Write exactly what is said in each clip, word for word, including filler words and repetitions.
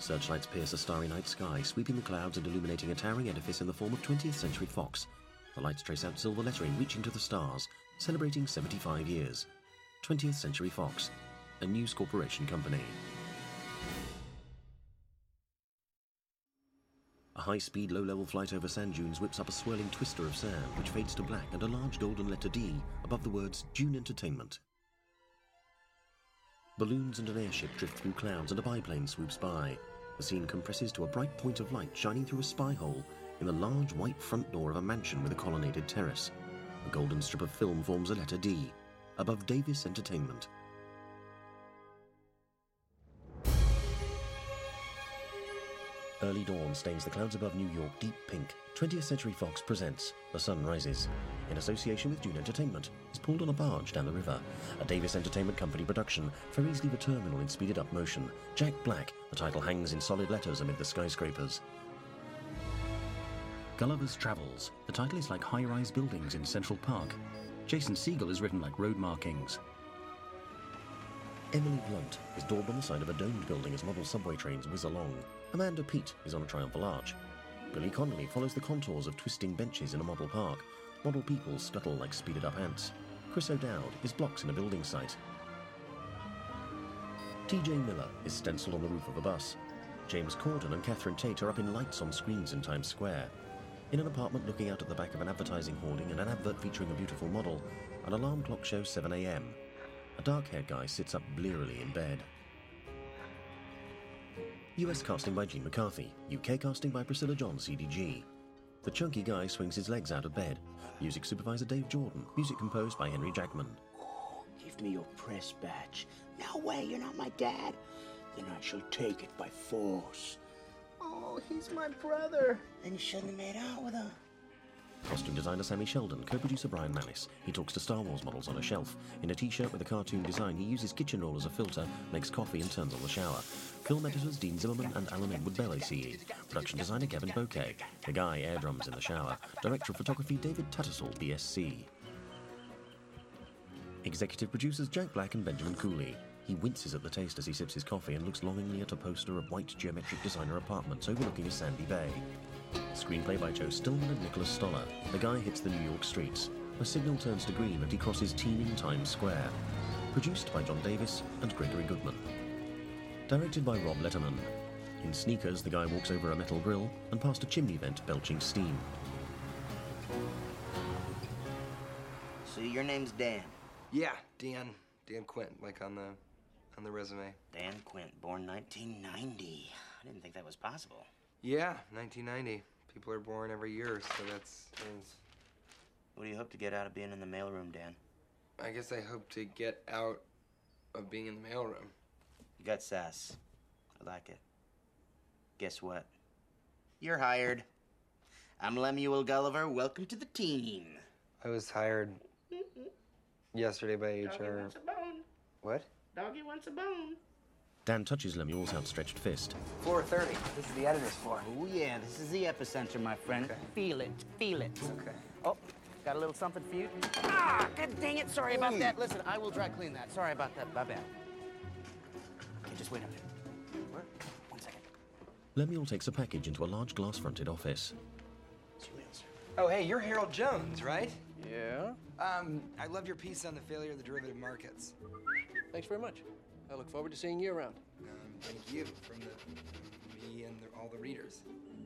Searchlights pierce a starry night sky, sweeping the clouds and illuminating a towering edifice in the form of twentieth century Fox. The lights trace out silver lettering reaching to the stars, celebrating seventy-five years. twentieth century Fox, a News Corporation company. A high-speed, low-level flight over sand dunes whips up a swirling twister of sand, which fades to black and a large golden letter D above the words Dune Entertainment. Balloons and an airship drift through clouds and a biplane swoops by. The scene compresses to a bright point of light shining through a spy hole in the large white front door of a mansion with a colonnaded terrace. A golden strip of film forms a letter D above Davis Entertainment. Early dawn stains the clouds above New York deep pink. twentieth century Fox presents The Sun Rises, in association with Dune Entertainment, is pulled on a barge down the river. A Davis Entertainment Company production, ferries leave a terminal in speeded up motion. Jack Black, the title hangs in solid letters amid the skyscrapers. Gulliver's Travels, the title is like high-rise buildings in Central Park. Jason Segel is written like road markings. Emily Blunt is daubed on the side of a domed building as model subway trains whiz along. Amanda Peet is on a triumphal arch. Billy Connolly follows the contours of twisting benches in a model park. Model people scuttle like speeded-up ants. Chris O'Dowd is blocks in a building site. T J Miller is stenciled on the roof of a bus. James Corden and Catherine Tate are up in lights on screens in Times Square. In an apartment looking out at the back of an advertising hoarding and an advert featuring a beautiful model, an alarm clock shows seven a m. A dark-haired guy sits up blearily in bed. U S casting by Gene McCarthy. U K casting by Priscilla John, C D G. The chunky guy swings his legs out of bed. Music supervisor Dave Jordan. Music composed by Henry Jackman. Give me your press badge. No way, you're not my dad. Then I shall take it by force. Oh, he's my brother. Then you shouldn't have made out with him. Costume designer Sammy Sheldon, co-producer Brian Mannis. He talks to Star Wars models on a shelf. In a t-shirt with a cartoon design, he uses kitchen roll as a filter, makes coffee and turns on the shower. Film editors Dean Zimmerman and Alan Edward Bell, A C E. Production designer Kevin Bouquet. The guy air drums in the shower. Director of photography David Tattersall, B S C. Executive producers Jack Black and Benjamin Cooley. He winces at the taste as he sips his coffee and looks longingly at a poster of white geometric designer apartments overlooking a sandy bay. Screenplay by Joe Stillman and Nicholas Stoller. The guy hits the New York streets. A signal turns to green and he crosses teeming Times Square. Produced by John Davis and Gregory Goodman. Directed by Rob Letterman. In Sneakers, the guy walks over a metal grill and past a chimney vent belching steam. So your name's Dan? Yeah, Dan. Dan Quint, like on the on the resume. Dan Quint, born nineteen ninety. I didn't think that was possible. Yeah, nineteen ninety. People are born every year, so that's... that's What do you hope to get out of being in the mailroom, Dan? I guess I hope to get out of being in the mailroom. You got sass. I like it. Guess what? You're hired. I'm Lemuel Gulliver. Welcome to the team. I was hired yesterday by H R. Doggy wants a bone. What? Doggy wants a bone. Dan touches Lemuel's outstretched fist. floor thirty. This is the editor's floor. Oh, yeah, this is the epicenter, my friend. Okay. Feel it, feel it. Okay. Oh, got a little something for you? Ah, god dang it, sorry about that. Listen, I will dry clean that. Sorry about that, my bad. Okay, just wait up there. What? One second. Lemuel takes a package into a large glass-fronted office. It's your mail, sir. Oh, hey, you're Harold Jones, right? Yeah? Um, I love your piece on the failure of the derivative markets. Thanks very much. I look forward to seeing you around. Um, thank you from the me and the, all the readers.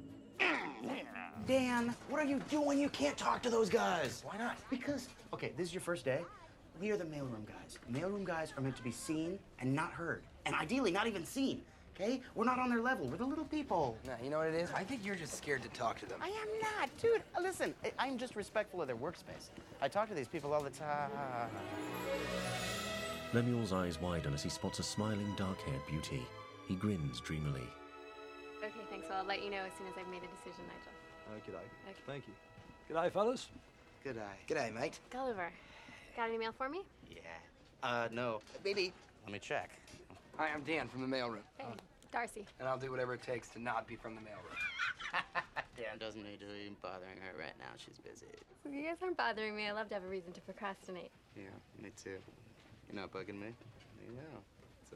Dan, what are you doing? You can't talk to those guys. Why not? Because, okay, this is your first day. We are the mailroom guys. Mailroom guys are meant to be seen and not heard. And ideally, not even seen. Okay? We're not on their level. We're the little people. Nah, you know what it is? I think you're just scared to talk to them. I am not, dude. Uh, Listen, I- I'm just respectful of their workspace. I talk to these people all the time. Lemuel's eyes widen as he spots a smiling, dark-haired beauty. He grins dreamily. Okay, thanks. Well, I'll let you know as soon as I've made a decision, Nigel. Uh, g'day. Okay. Thank you. G'day, fellas. Good eye. G'day, mate. Gulliver, got any mail for me? Yeah. Uh, no. Baby, let me check. Hi, I'm Dan from the mailroom. Hey, Darcy. And I'll do whatever it takes to not be from the mailroom. Dan doesn't need to be bothering her right now. She's busy. You guys aren't bothering me. I love to have a reason to procrastinate. Yeah, me too. You're not bugging me? You know. So,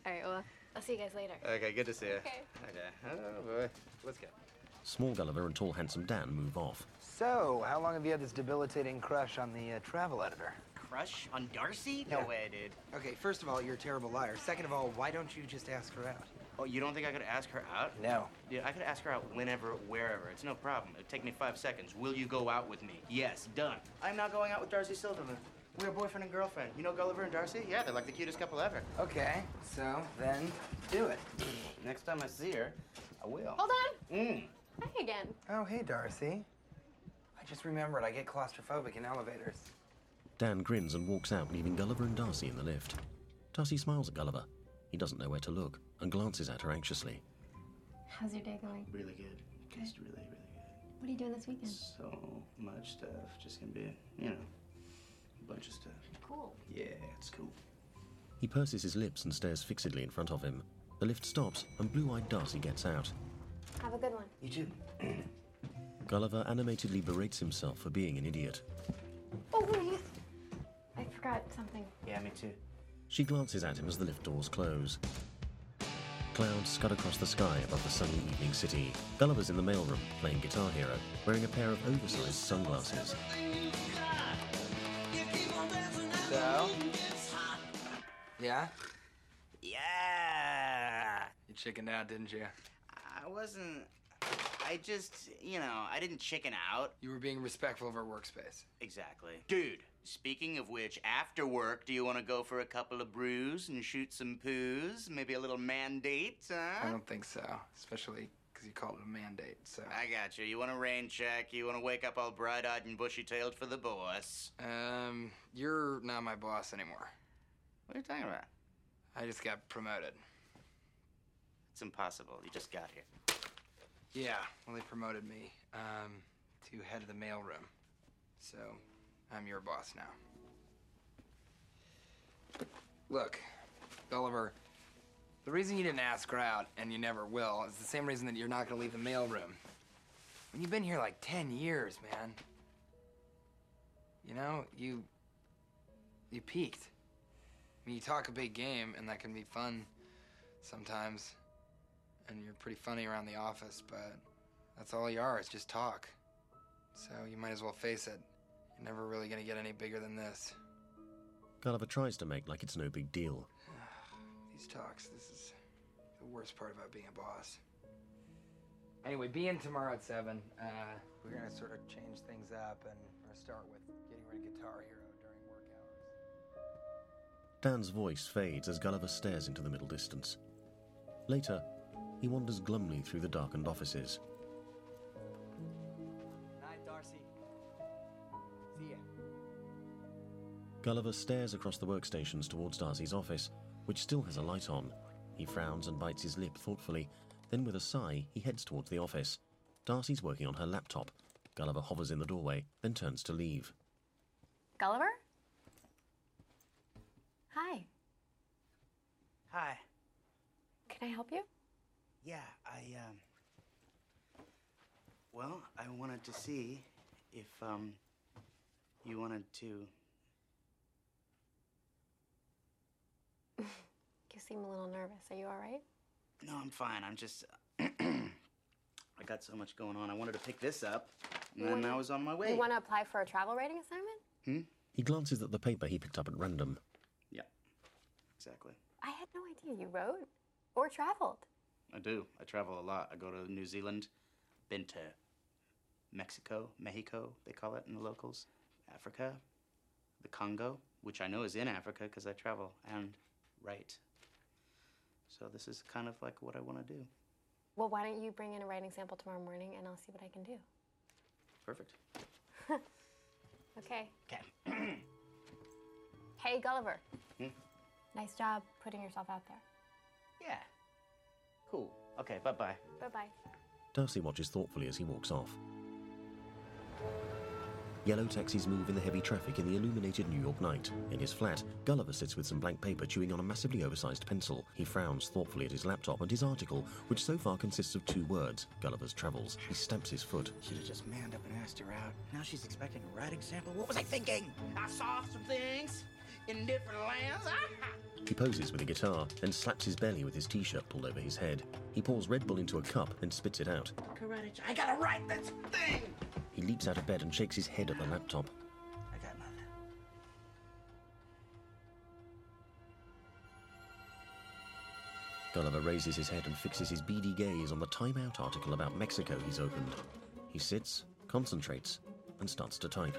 All right, well, I'll see you guys later. Okay, good to see you. Okay. Okay. Oh, boy. Let's go. Small Gulliver and tall, handsome Dan move off. So, how long have you had this debilitating crush on the uh, travel editor? Crush on Darcy? No Yeah. way, dude. Okay, first of all, you're a terrible liar. Second of all, why don't you just ask her out? Oh, you don't think I could ask her out? No. Yeah, I could ask her out whenever, wherever. It's no problem. It'd take me five seconds. Will you go out with me? Yes, done. I'm not going out with Darcy Silverman. We're boyfriend and girlfriend. You know Gulliver and Darcy? Yeah, they're like the cutest couple ever. Okay, so then do it. Next time I see her, I will. Hold on. Mm. Hi again. Oh, hey, Darcy. I just remembered I get claustrophobic in elevators. Dan grins and walks out, leaving Gulliver and Darcy in the lift. Darcy smiles at Gulliver. He doesn't know where to look and glances at her anxiously. How's your day going? Really good. Just really, really good. What are you doing this weekend? So much stuff. Just gonna be, you know, a bunch of stuff. Cool. Yeah, it's cool. He purses his lips and stares fixedly in front of him. The lift stops and blue-eyed Darcy gets out. Have a good one. You too. Gulliver animatedly berates himself for being an idiot. Oh, wait. I forgot something. Yeah, me too. She glances at him as the lift doors close. Clouds scud across the sky above the sunny evening city. Gulliver's in the mailroom, playing Guitar Hero, wearing a pair of oversized sunglasses. So? Yeah? Yeah. You chickened out, didn't you? I wasn't. I just, you know, I didn't chicken out. You were being respectful of our workspace. Exactly. Dude, speaking of which, after work, do you want to go for a couple of brews and shoot some poos? Maybe a little mandate, huh? I don't think so, especially because you called it a mandate, so. I got you. You want a rain check? You want to wake up all bright-eyed and bushy-tailed for the boss? Um, you're not my boss anymore. What are you talking about? I just got promoted. It's impossible. You just got here. Yeah, well, they promoted me um, to head of the mailroom. So, I'm your boss now. Look, Gulliver, the reason you didn't ask her out, and you never will, is the same reason that you're not gonna leave the mailroom. When you've been here like ten years, man. You know, you... you peaked. I mean, you talk a big game, and that can be fun sometimes. And you're pretty funny around the office, but that's all you are, is just talk. So you might as well face it. You're never really gonna get any bigger than this. Gulliver tries to make like it's no big deal. These talks, this is the worst part about being a boss. Anyway, be in tomorrow at seven. Uh, we're gonna sort of change things up, and we're gonna start with getting rid of Guitar Hero during work hours. Dan's voice fades as Gulliver stares into the middle distance. Later, he wanders glumly through the darkened offices. Night, Darcy. See ya. Gulliver stares across the workstations towards Darcy's office, which still has a light on. He frowns and bites his lip thoughtfully. Then with a sigh, he heads towards the office. Darcy's working on her laptop. Gulliver hovers in the doorway, then turns to leave. Gulliver? Hi. Hi. Can I help you? Yeah, I, um... Well, I wanted to see if, um... you wanted to... You seem a little nervous. Are you all right? No, I'm fine. I'm just... I got so much going on. I wanted to pick this up, and then I was on my way. You want to apply for a travel writing assignment? Hmm? He glances at the paper he picked up at random. Yeah, exactly. I had no idea you wrote or traveled. I do. I travel a lot. I go to New Zealand, been to Mexico, Mexico, they call it in the locals, Africa, the Congo, which I know is in Africa because I travel and write. So this is kind of like what I want to do. Well, why don't you bring in a writing sample tomorrow morning and I'll see what I can do. Perfect. Okay. Okay. Hey, Gulliver. Hmm? Nice job putting yourself out there. Yeah. Cool. Okay, bye-bye. Bye-bye. Darcy watches thoughtfully as he walks off. Yellow taxis move in the heavy traffic in the illuminated New York night. In his flat, Gulliver sits with some blank paper chewing on a massively oversized pencil. He frowns thoughtfully at his laptop and his article, which so far consists of two words, Gulliver's Travels. He stamps his foot. Should have just manned up and asked her out. Now she's expecting a writing sample. What was I thinking? I saw some things. in different lands. He poses with a guitar, then slaps his belly with his t-shirt pulled over his head. He pours Red Bull into a cup, then spits it out. Karate. I gotta write this thing. He leaps out of bed and shakes his head at the laptop. I got nothing. Gulliver raises his head and fixes his beady gaze on the Time Out article about Mexico he's opened. He sits, concentrates, and starts to type.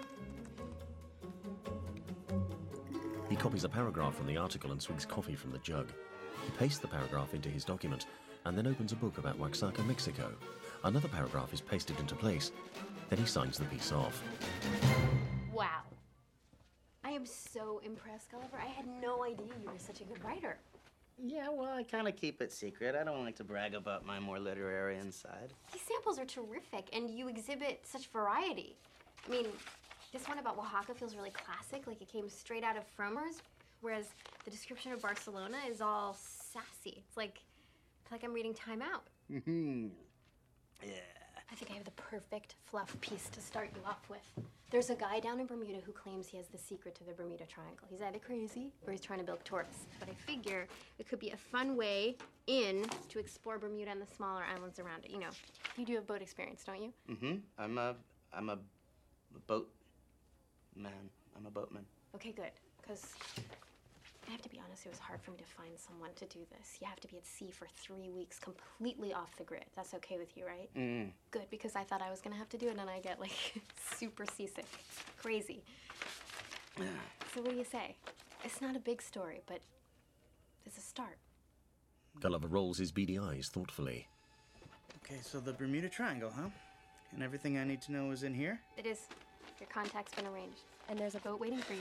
He copies a paragraph from the article and swigs coffee from the jug. He pastes the paragraph into his document and then opens a book about Oaxaca, Mexico. Another paragraph is pasted into place. Then he signs the piece off. Wow. I am so impressed, Gulliver. I had no idea you were such a good writer. Yeah, well, I kind of keep it secret. I don't like to brag about my more literary inside. These samples are terrific, and you exhibit such variety. I mean, this one about Oaxaca feels really classic, like it came straight out of Frommer's, whereas the description of Barcelona is all sassy. It's like, it's like I'm reading Time Out. Mm-hmm. Yeah. I think I have the perfect fluff piece to start you off with. There's a guy down in Bermuda who claims he has the secret to the Bermuda Triangle. He's either crazy or he's trying to bilk tourists. But I figure it could be a fun way in to explore Bermuda and the smaller islands around it. You know, you do have boat experience, don't you? Mm-hmm. I'm a, I'm a boat man. I'm a boatman. Okay, good. Because I have to be honest, it was hard for me to find someone to do this. You have to be at sea for three weeks, completely off the grid. That's okay with you, right? Mm. Good, because I thought I was gonna have to do it, and I get like super seasick, crazy. So what do you say? It's not a big story, but it's a start. Gulliver rolls his beady eyes thoughtfully. Okay, so the Bermuda Triangle, huh? And everything I need to know is in here? It is. Your contact's been arranged, and there's a boat waiting for you.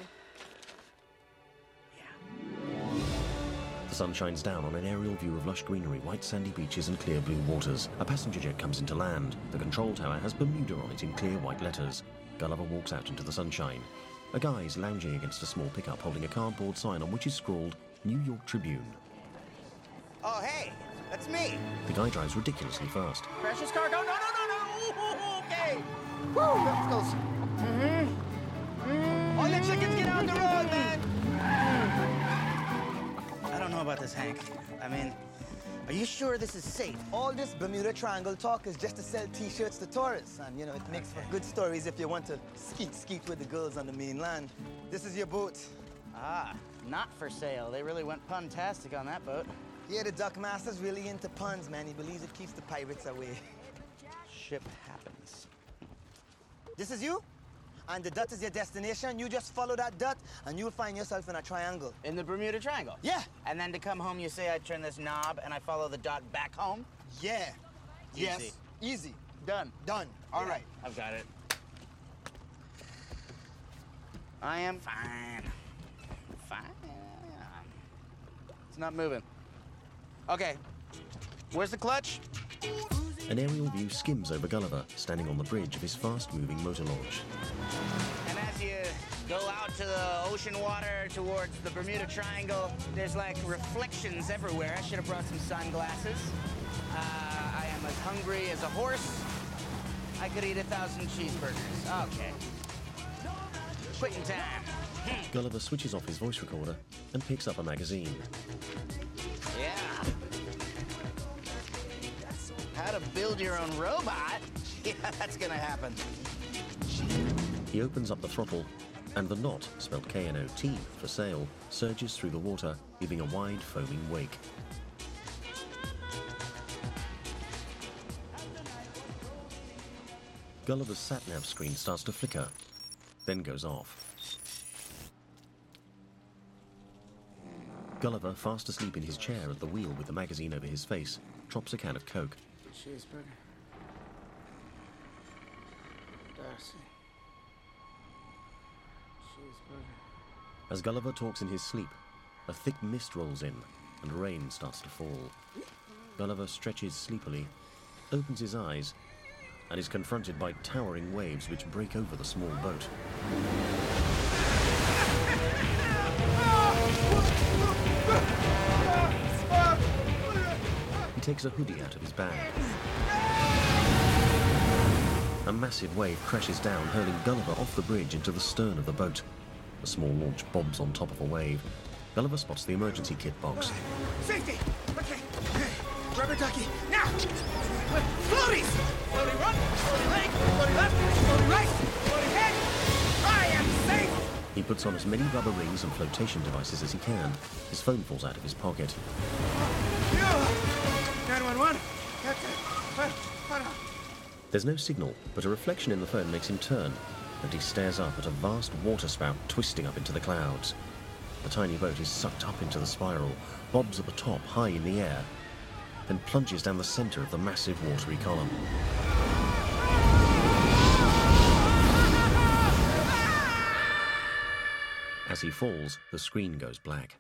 The sun shines down on an aerial view of lush greenery, white sandy beaches and clear blue waters. A passenger jet comes into land. The control tower has Bermuda on it in clear white letters. Gulliver walks out into the sunshine. A guy is lounging against a small pickup holding a cardboard sign on which is scrawled New York Tribune. Oh, hey, that's me. The guy drives ridiculously fast. Precious cargo. No, no, no, no. Okay. Woo, that goes. Mm-hmm. Mm-hmm. All the chickens get out the road, man. I don't know about this, Hank. I mean, are you sure this is safe? All this Bermuda Triangle talk is just to sell T-shirts to tourists, and you know it makes for good stories if you want to skeet skeet with the girls on the mainland. This is your boat. Ah, not for sale. They really went pun-tastic on that boat. Yeah, the dock master's really into puns, man. He believes it keeps the pirates away. Ship happens. This is you? And the dot is your destination. You just follow that dot, and you'll find yourself in a triangle. In the Bermuda Triangle? Yeah. And then to come home, you say I turn this knob and I follow the dot back home? Yeah. Easy. Yes. Easy. Done. Done. All right. I've got it. I am fine. Fine. It's not moving. Okay. Where's the clutch? An aerial view skims over Gulliver, standing on the bridge of his fast-moving motor launch. And as you go out to the ocean water towards the Bermuda Triangle, there's like reflections everywhere. I should have brought some sunglasses. Uh, I am as hungry as a horse. I could eat a thousand cheeseburgers. Okay. Quitting time. Gulliver switches off his voice recorder and picks up a magazine. Yeah. How to build your own robot? Yeah, that's gonna happen. He opens up the throttle, and the knot, spelled K N O T for sail, surges through the water, leaving a wide foaming wake. Gulliver's sat-nav screen starts to flicker, then goes off. Gulliver, fast asleep in his chair at the wheel with the magazine over his face, drops a can of Coke. Cheeseburger. Darcy. Cheeseburger. As Gulliver talks in his sleep, a thick mist rolls in and rain starts to fall. Gulliver stretches sleepily, opens his eyes, and is confronted by towering waves which break over the small boat. He takes a hoodie out of his bag. A massive wave crashes down, hurling Gulliver off the bridge into the stern of the boat. A small launch bobs on top of a wave. Gulliver spots the emergency kit box. Safety! Okay. Rubber ducky. Now! Floaties! Floaty run, floaty leg, floaty left, floaty right, floaty head. I am safe! He puts on as many rubber rings and flotation devices as he can. His phone falls out of his pocket. nine one one. Captain. What? What? There's no signal, but a reflection in the phone makes him turn, and he stares up at a vast waterspout twisting up into the clouds. The tiny boat is sucked up into the spiral, bobs at the top high in the air, then plunges down the center of the massive watery column. As he falls, the screen goes black.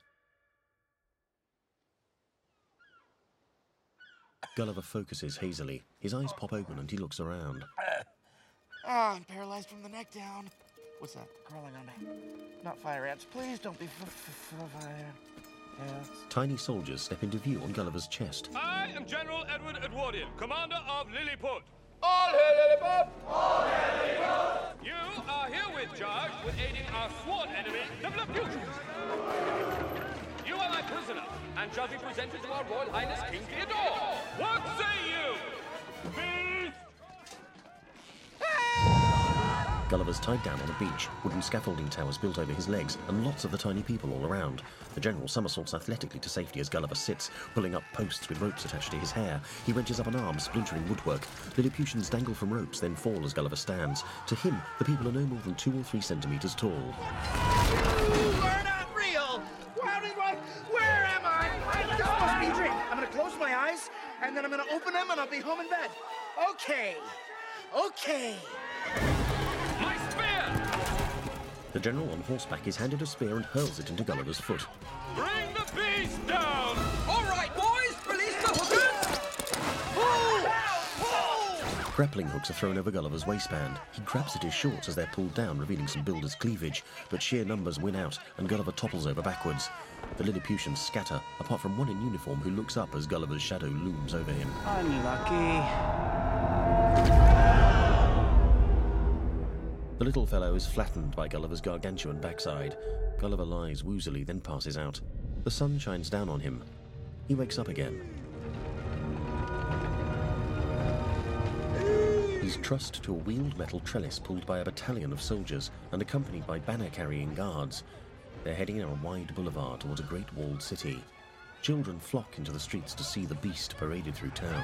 Gulliver focuses hazily. His eyes pop open and he looks around. Ah, I'm paralyzed from the neck down. What's that? Crawling on me. Not fire ants. Please don't be f- f- f- fire ants. Tiny soldiers step into view on Gulliver's chest. I am General Edward Edwardian, commander of Lilliput. All hail Lilliput! All hail Lilliput! You are herewith charged with aiding our sworn enemy, the Lilliputians. You are my prisoner, and shall be presented to our Royal Highness King Theodore. What say you? Beast! Gulliver's tied down on a beach, wooden scaffolding towers built over his legs, and lots of the tiny people all around. The general somersaults athletically to safety as Gulliver sits, pulling up posts with ropes attached to his hair. He wrenches up an arm, splintering woodwork. Lilliputians dangle from ropes, then fall as Gulliver stands. To him, the people are no more than two or three centimeters tall. You are not real! Where, where am I? This must be a dream. I'm gonna close my eyes, and then I'm gonna open them, and I'll be home in bed. Okay. Okay. My spear! The general on horseback is handed a spear and hurls it into Gulliver's foot. Bring the beast down! All right, boys, release the hookers! Pull! Pull! Grappling hooks are thrown over Gulliver's waistband. He grabs at his shorts as they're pulled down, revealing some builder's cleavage, but sheer numbers win out, and Gulliver topples over backwards. The Lilliputians scatter, apart from one in uniform who looks up as Gulliver's shadow looms over him. Unlucky. The little fellow is flattened by Gulliver's gargantuan backside. Gulliver lies woozily, then passes out. The sun shines down on him. He wakes up again. He's trussed to a wheeled metal trellis pulled by a battalion of soldiers and accompanied by banner-carrying guards. They're heading down a wide boulevard towards a great walled city. Children flock into the streets to see the beast paraded through town.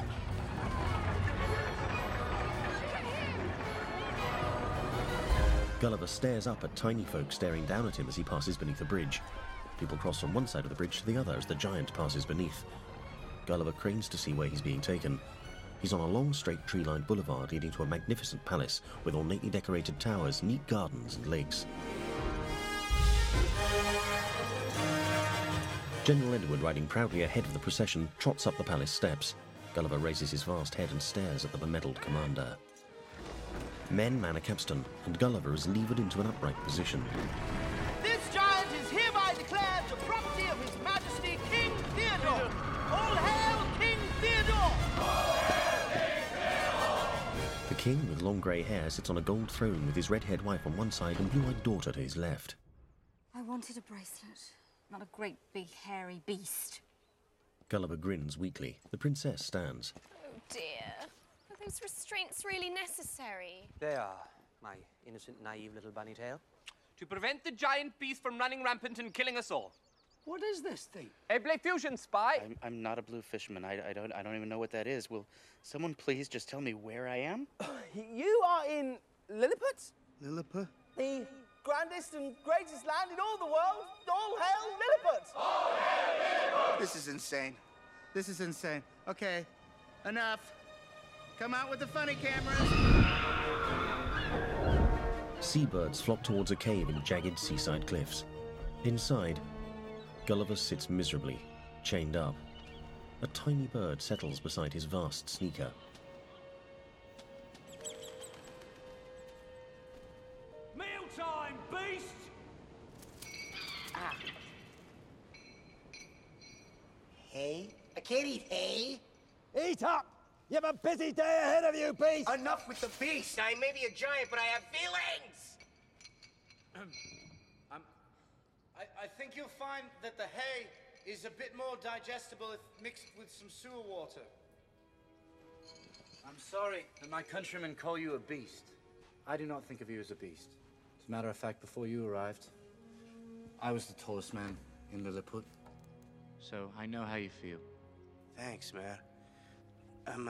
Gulliver stares up at tiny folk staring down at him as he passes beneath a bridge. People cross from one side of the bridge to the other as the giant passes beneath. Gulliver cranes to see where he's being taken. He's on a long, straight, tree-lined boulevard leading to a magnificent palace with ornately decorated towers, neat gardens, and lakes. General Edward, riding proudly ahead of the procession, trots up the palace steps. Gulliver raises his vast head and stares at the bemedalled commander. Men man a capstan, and Gulliver is levered into an upright position. This giant is hereby declared the property of His Majesty King Theodore. All hail King Theodore! The king, with long grey hair, sits on a gold throne with his red-haired wife on one side and blue-eyed daughter to his left. I wanted a bracelet, not a great big hairy beast. Gulliver grins weakly. The princess stands. Oh dear. Are those restraints really necessary? They are, my innocent, naive little bunny tail. To prevent the giant beast from running rampant and killing us all. What is this thing? A Blake Fusion spy. I'm, I'm not a blue fisherman. I, I don't I don't even know what that is. Will someone please just tell me where I am? You are in Lilliput? Lilliput? The grandest and greatest land in all the world. All hail Lilliput! All hail Lilliput! This is insane. This is insane. Okay, enough. Come out with the funny cameras. Seabirds flock towards a cave in jagged seaside cliffs. Inside, Gulliver sits miserably, chained up. A tiny bird settles beside his vast sneaker. Mealtime, beast! Ah. Hay? I can't eat hay. Eat up! You have a busy day ahead of you, beast! Enough with the beast. I may be a giant, but I have feelings. I'm, think you'll find that the hay is a bit more digestible if mixed with some sewer water. I'm sorry that my countrymen call you a beast. I do not think of you as a beast. As a matter of fact, before you arrived, I was the tallest man in Lilliput. So I know how you feel. Thanks, man. I'm, uh...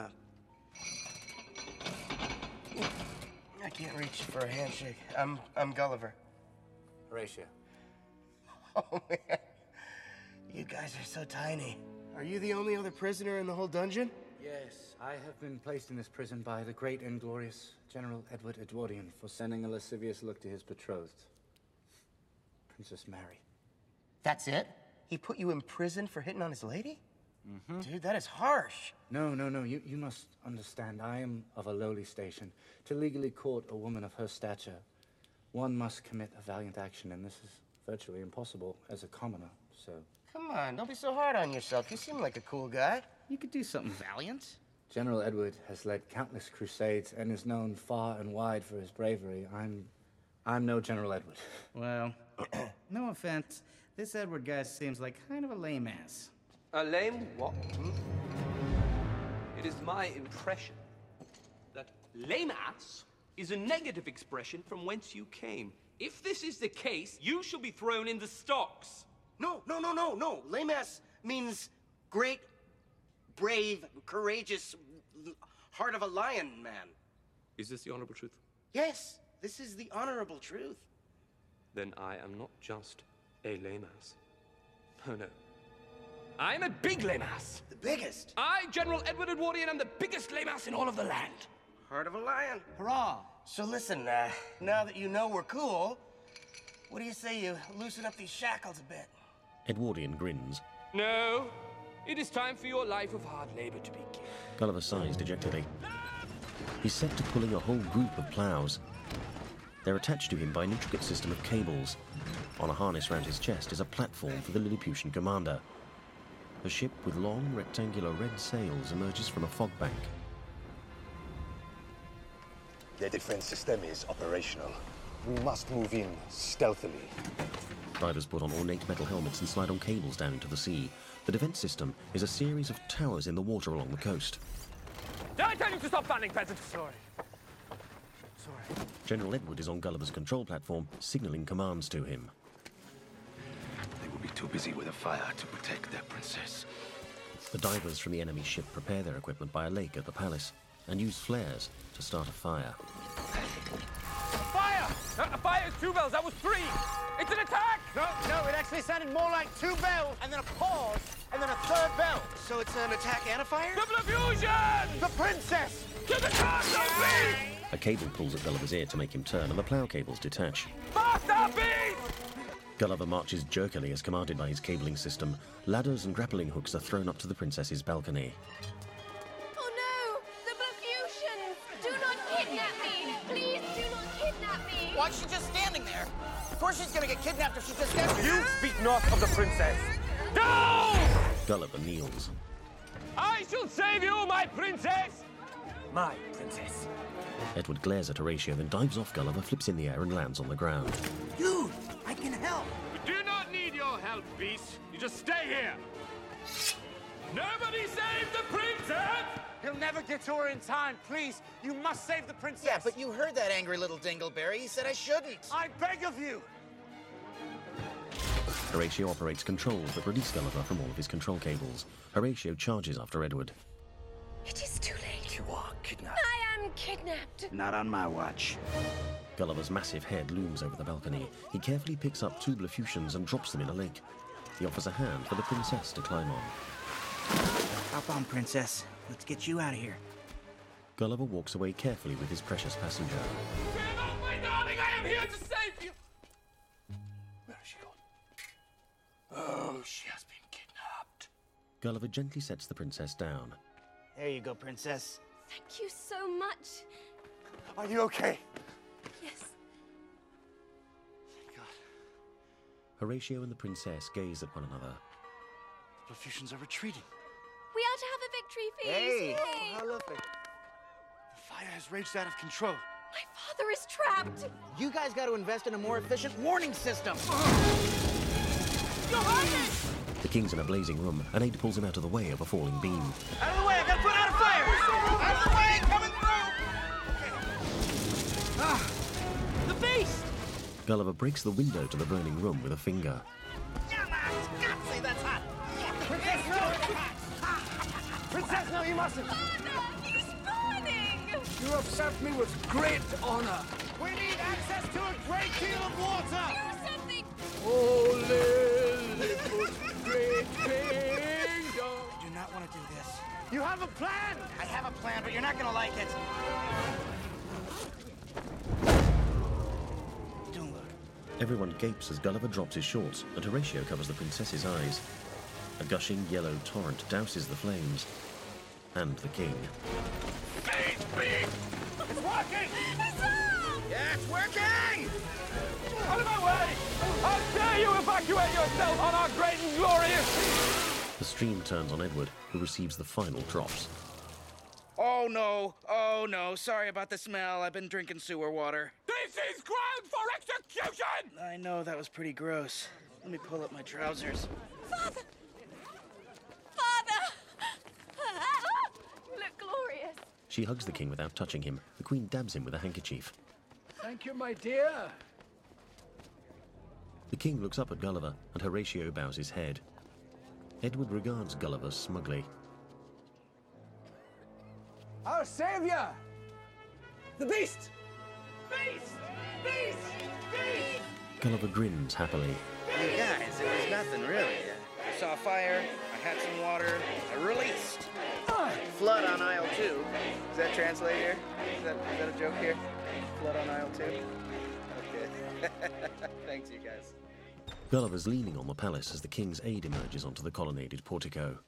I can't reach for a handshake. I'm, I'm Gulliver. Horatio. Oh, man. You guys are so tiny. Are you the only other prisoner in the whole dungeon? Yes, I have been placed in this prison by the great and glorious General Edward Edwardian for sending a lascivious look to his betrothed, Princess Mary. That's it? He put you in prison for hitting on his lady? Mm-hmm. Dude, that is harsh. No, no, no, you, you must understand, I am of a lowly station. To legally court a woman of her stature, one must commit a valiant action, and this is virtually impossible as a commoner, so... Come on, don't be so hard on yourself. You seem like a cool guy. You could do something valiant. General Edward has led countless crusades and is known far and wide for his bravery. I'm... I'm no General Edward. Well, no offense. This Edward guy seems like kind of a lame ass. A lame what? Hmm? It is my impression that lame ass is a negative expression from whence you came. If this is the case, you shall be thrown in the stocks. No, no, no, no, no. Lame ass means great, brave, courageous, heart of a lion man. Is this the honorable truth? Yes, this is the honorable truth. Then I am not just a lame ass. Oh, no. I'm a big lame ass. The biggest. I, General Edward Edwardian, am the biggest lame ass in all of the land. Heart of a lion. Hurrah. So listen, uh, now that you know we're cool, what do you say you loosen up these shackles a bit? Edwardian grins. No. It is time for your life of hard labor to begin. Gulliver sighs dejectedly. He's set to pulling a whole group of plows. They're attached to him by an intricate system of cables. On a harness round his chest is a platform for the Lilliputian commander. A ship with long, rectangular red sails emerges from a fog bank. The defense system is operational. We must move in stealthily. Divers put on ornate metal helmets and slide on cables down into the sea. The defense system is a series of towers in the water along the coast. Did I tell you to stop fanning, peasant? Sorry. Sorry. General Edward is on Gulliver's control platform, signaling commands to him. They will be too busy with a fire to protect their princess. The divers from the enemy ship prepare their equipment by a lake at the palace and use flares to start a fire. Fire! Uh, a fire is two bells, that was three! It's an attack! No, no, it actually sounded more like two bells, and then a pause, and then a third bell. So it's an attack and a fire? Double fusion! The princess! To the castle, please! A cable pulls at Gulliver's ear to make him turn, and the plough cables detach. Faster, beast! Gulliver marches jerkily as commanded by his cabling system. Ladders and grappling hooks are thrown up to the princess's balcony. Oh no! The Blafusians! Do not kidnap me! Please do not kidnap me! Why is she just standing there? Of course she's gonna get kidnapped if she just stands there. You speak not of the princess! No! Gulliver kneels. I shall save you, my princess! My princess. Edward glares at Horatio, then dives off Gulliver, flips in the air and lands on the ground. Dude, I can help. We do not need your help, beast. You just stay here. Nobody save the princess! He'll never get to her in time. Please, you must save the princess. Yeah, but you heard that angry little dingleberry. He said I shouldn't. I beg of you. Horatio operates controls that release Gulliver from all of his control cables. Horatio charges after Edward. It is too late. You are kidnapped. I am kidnapped. Not on my watch. Gulliver's massive head looms over the balcony. He carefully picks up two Blafusians and drops them in a lake. He offers a hand for the princess to climb on. Hop on, princess. Let's get you out of here. Gulliver walks away carefully with his precious passenger. Fear not, my darling, I am here to save you! Where is she gone? Oh, she has been kidnapped. Gulliver gently sets the princess down. There you go, princess. Thank you so much. Are you okay? Yes. Thank God. Horatio and the princess gaze at one another. The Blafusians are retreating. We are to have a victory feast. Hey, Yay. how lovely. The fire has raged out of control. My father is trapped. You guys got to invest in a more efficient warning system. Your Highness! The king's in a blazing room, and Aid pulls him out of the way of a falling beam. Out of the way! I gotta put out a fire! Out of the way! Coming through! Ah! The beast! Gulliver breaks the window to the burning room with a finger. Gatsy, that's hot! Princess, no! Princess, no, you mustn't! He's burning! You have served me with great honor. We need access to a great deal of water! Do something! Oh, Lilliput, great kingdom! I do not want to do this. You have a plan! I have a plan, but you're not gonna like it. Don't look. Everyone gapes as Gulliver drops his shorts, and Horatio covers the princess's eyes. A gushing yellow torrent douses the flames. And the king. It's working! It's on! Yeah, it's working! Out of my way! How dare you evacuate yourself on our great and glorious... The stream turns on Edward, who receives the final drops. Oh no, oh no, sorry about the smell. I've been drinking sewer water. This is ground for execution! I know, that was pretty gross. Let me pull up my trousers. Father! Father! You look glorious. She hugs the king without touching him. The queen dabs him with a handkerchief. Thank you, my dear. The king looks up at Gulliver, and Horatio bows his head. Edward regards Gulliver smugly. Our savior! The beast! Beast! Beast! Beast! Gulliver grins happily. Hey guys, it was nothing really. I saw a fire, I had some water, I released. Flood on aisle two. Does that translate here? Is that, is that a joke here? Flood on aisle two? Okay. Thanks, you guys. Gulliver's leaning on the palace as the king's aide emerges onto the colonnaded portico.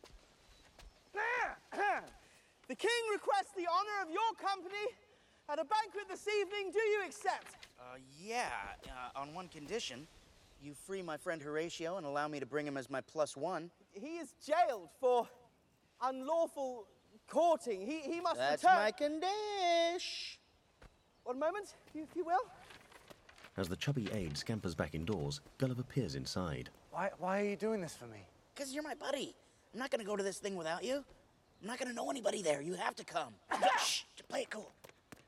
The king requests the honor of your company at a banquet this evening. Do you accept? Uh, yeah, uh, on one condition. You free my friend Horatio and allow me to bring him as my plus one. He is jailed for unlawful courting. He, he must That's return. my condition. One moment, if you will. As the chubby aide scampers back indoors, Gulliver peers inside. Why, why are you doing this for me? Because you're my buddy. I'm not going to go to this thing without you. I'm not going to know anybody there. You have to come. Shh, play it cool.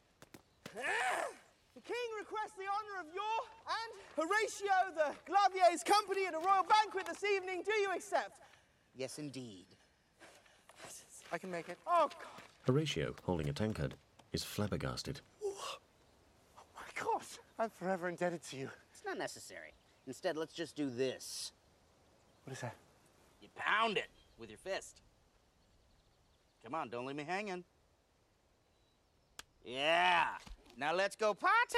The king requests the honor of your and Horatio the Glavier's company at a royal banquet this evening. Do you accept? Yes, indeed. I can make it. Oh, God. Horatio, holding a tankard, is flabbergasted. Oh, my God. I'm forever indebted to you. It's not necessary. Instead, let's just do this. What is that? You pound it with your fist. Come on, don't leave me hanging. Yeah. Now let's go party!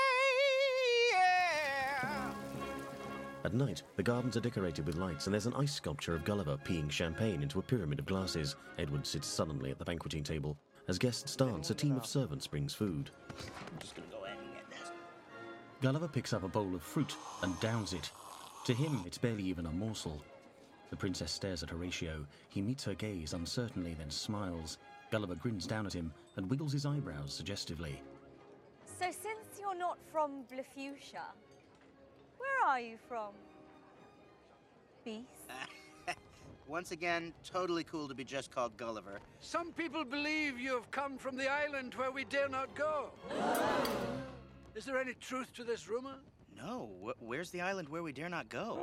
Yeah! At night, the gardens are decorated with lights, and there's an ice sculpture of Gulliver peeing champagne into a pyramid of glasses. Edward sits sullenly at the banqueting table. As guests dance, a team of servants brings food. I'm just gonna go ahead and get this. Gulliver picks up a bowl of fruit and downs it. To him, it's barely even a morsel. The princess stares at Horatio. He meets her gaze uncertainly, then smiles. Gulliver grins down at him and wiggles his eyebrows suggestively. So since you're not from Blefuscia, where are you from? Beast? Once again, totally cool to be just called Gulliver. Some people believe you have come from the island where we dare not go. Is there any truth to this rumor? No, wh where's the island where we dare not go?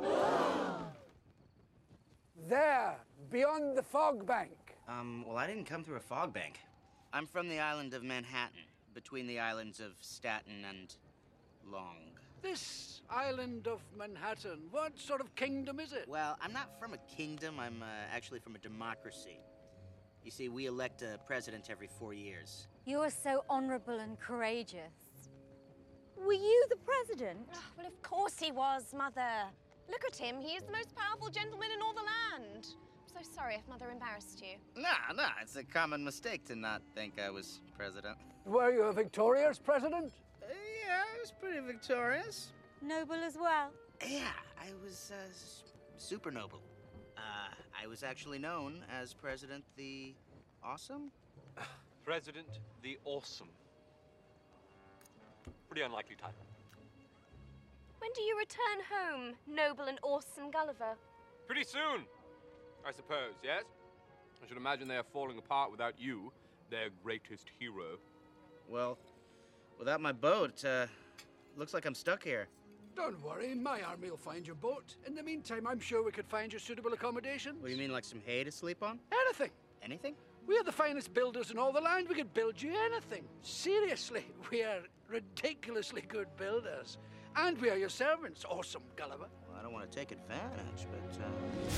There, beyond the fog bank. Um, well, I didn't come through a fog bank. I'm from the island of Manhattan, between the islands of Staten and Long. This island of Manhattan, what sort of kingdom is it? Well, I'm not from a kingdom, I'm uh, actually from a democracy. You see, we elect a president every four years. You are so honorable and courageous. Were you the president? Oh, well, of course he was, Mother. Look at him. He is the most powerful gentleman in all the land. I'm so sorry if Mother embarrassed you. Nah, nah, it's a common mistake to not think I was president. Were you a victorious president? Uh, yeah, I was pretty victorious. Noble as well? Yeah, I was uh, super noble. Uh, I was actually known as President the Awesome. President the Awesome. Pretty unlikely title. When do you return home, noble and awesome Gulliver? Pretty soon, I suppose, yes? I should imagine they are falling apart without you, their greatest hero. Well, without my boat, uh, looks like I'm stuck here. Don't worry, my army will find your boat. In the meantime, I'm sure we could find you suitable accommodation. What do you mean, like some hay to sleep on? Anything. Anything? We are the finest builders in all the land. We could build you anything. Seriously, we are ridiculously good builders. And we are your servants. Awesome, Gulliver. Well, I don't want to take advantage, but, uh...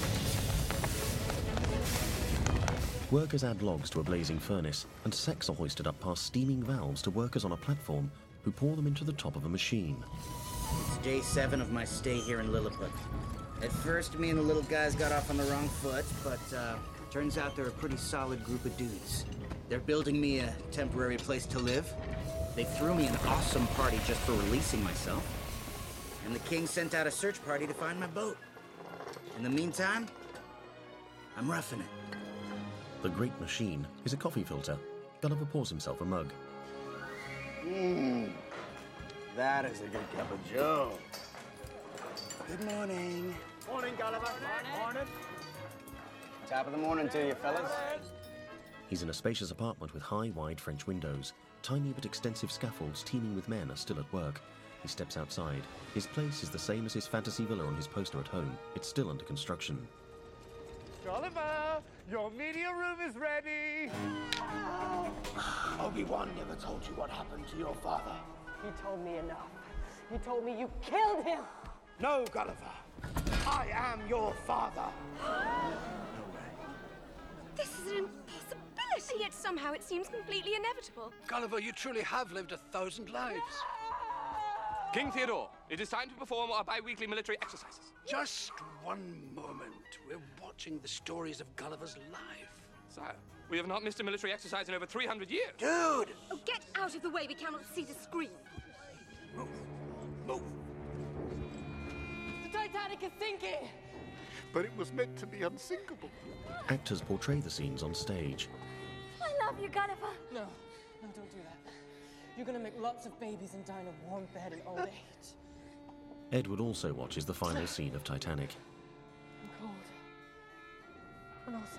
Workers add logs to a blazing furnace, and sacks are hoisted up past steaming valves to workers on a platform who pour them into the top of a machine. It's day seven of my stay here in Lilliput. At first, me and the little guys got off on the wrong foot, but, uh, turns out they're a pretty solid group of dudes. They're building me a temporary place to live. They threw me an awesome party just for releasing myself. And the king sent out a search party to find my boat. In the meantime, I'm roughing it. The great machine is a coffee filter. Gulliver pours himself a mug. Mmm. That is a good cup of joe. Good morning. Morning, Gulliver. Morning. Morning. Top of the morning to you, fellas. He's in a spacious apartment with high, wide French windows. Tiny but extensive scaffolds teeming with men are still at work. He steps outside. His place is the same as his fantasy villa on his poster at home. It's still under construction. Gulliver, your media room is ready. Obi-Wan never told you what happened to your father. He told me enough. He told me you killed him. No, Gulliver. I am your father. This is an impossibility, and yet somehow it seems completely inevitable. Gulliver, you truly have lived a thousand lives. King Theodore, it is time to perform our bi-weekly military exercises. Just one moment. We're watching the stories of Gulliver's life. Sire, we have not missed a military exercise in over three hundred years. Dude! Oh, get out of the way. We cannot see the screen. Move. Move. The Titanic is sinking. But it was meant to be unsinkable. Actors portray the scenes on stage. I love you, Gulliver. No, no, don't do that. You're gonna make lots of babies and die in a warm bed in old age. Edward also watches the final scene of Titanic. I'm cold. And also,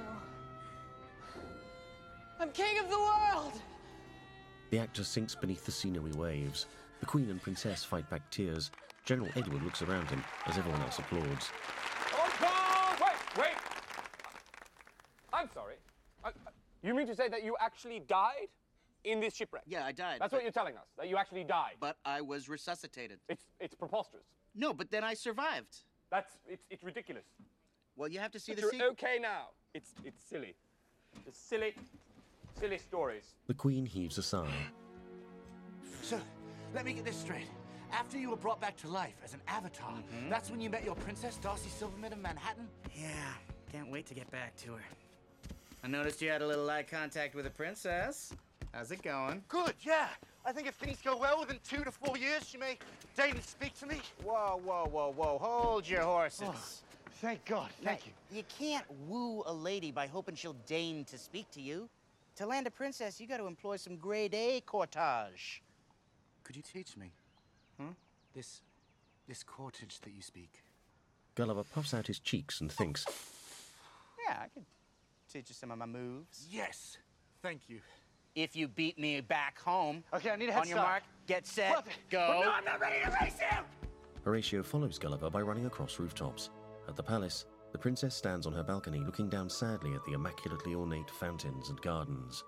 I'm king of the world! The actor sinks beneath the scenery waves. The Queen and Princess fight back tears. General Edward looks around him as everyone else applauds. Encore! Wait, wait! I'm sorry. Uh, you mean to say that you actually died in this shipwreck? Yeah, I died. That's what you're telling us, that you actually died. But I was resuscitated. It's it's preposterous. No, but then I survived. That's it's it's ridiculous. Well, you have to see but the you're okay now. It's it's silly. It's silly, silly stories. The Queen heaves a sigh. So, let me get this straight. After you were brought back to life as an avatar, Mm-hmm. that's when you met your princess, Darcy Silverman of Manhattan? Yeah, can't wait to get back to her. I noticed you had a little eye contact with a princess. How's it going? Good, yeah. I think if things go well within two to four years, she may deign and speak to me. Whoa, whoa, whoa, whoa. Hold your horses. Oh, thank God, thank now, you. You can't woo a lady by hoping she'll deign to speak to you. To land a princess, you got to employ some grade A courtage. Could you teach me? Huh? This... this courtage that you speak. Gulliver puffs out his cheeks and thinks. Yeah, I could teach you some of my moves. Yes, thank you. If you beat me back home. Okay, I need a head On your start. mark, get set, What? go. Oh, no, I'm not ready to race you! Horatio follows Gulliver by running across rooftops. At the palace, the princess stands on her balcony looking down sadly at the immaculately ornate fountains and gardens.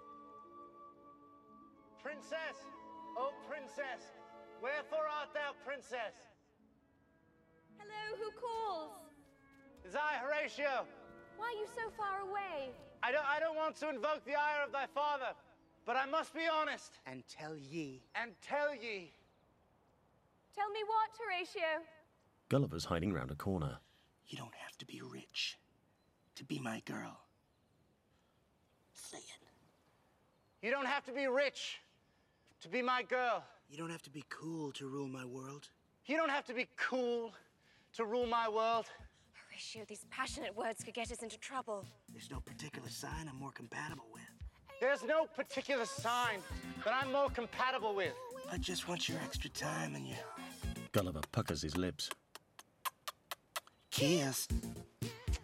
Princess, oh princess, wherefore art thou princess? Hello, who calls? Is I Horatio. Why are you so far away? I don't, I don't want to invoke the ire of thy father, but I must be honest. And tell ye. And tell ye. Tell me what, Horatio? Gulliver's hiding round a corner. You don't have to be rich to be my girl. Say it. You don't have to be rich to be my girl. You don't have to be cool to rule my world. You don't have to be cool to rule my world. Horatio, these passionate words could get us into trouble. There's no particular sign I'm more compatible with. There's no particular sign that I'm more compatible with. I just want your extra time and your... Gulliver puckers his lips. Kiss.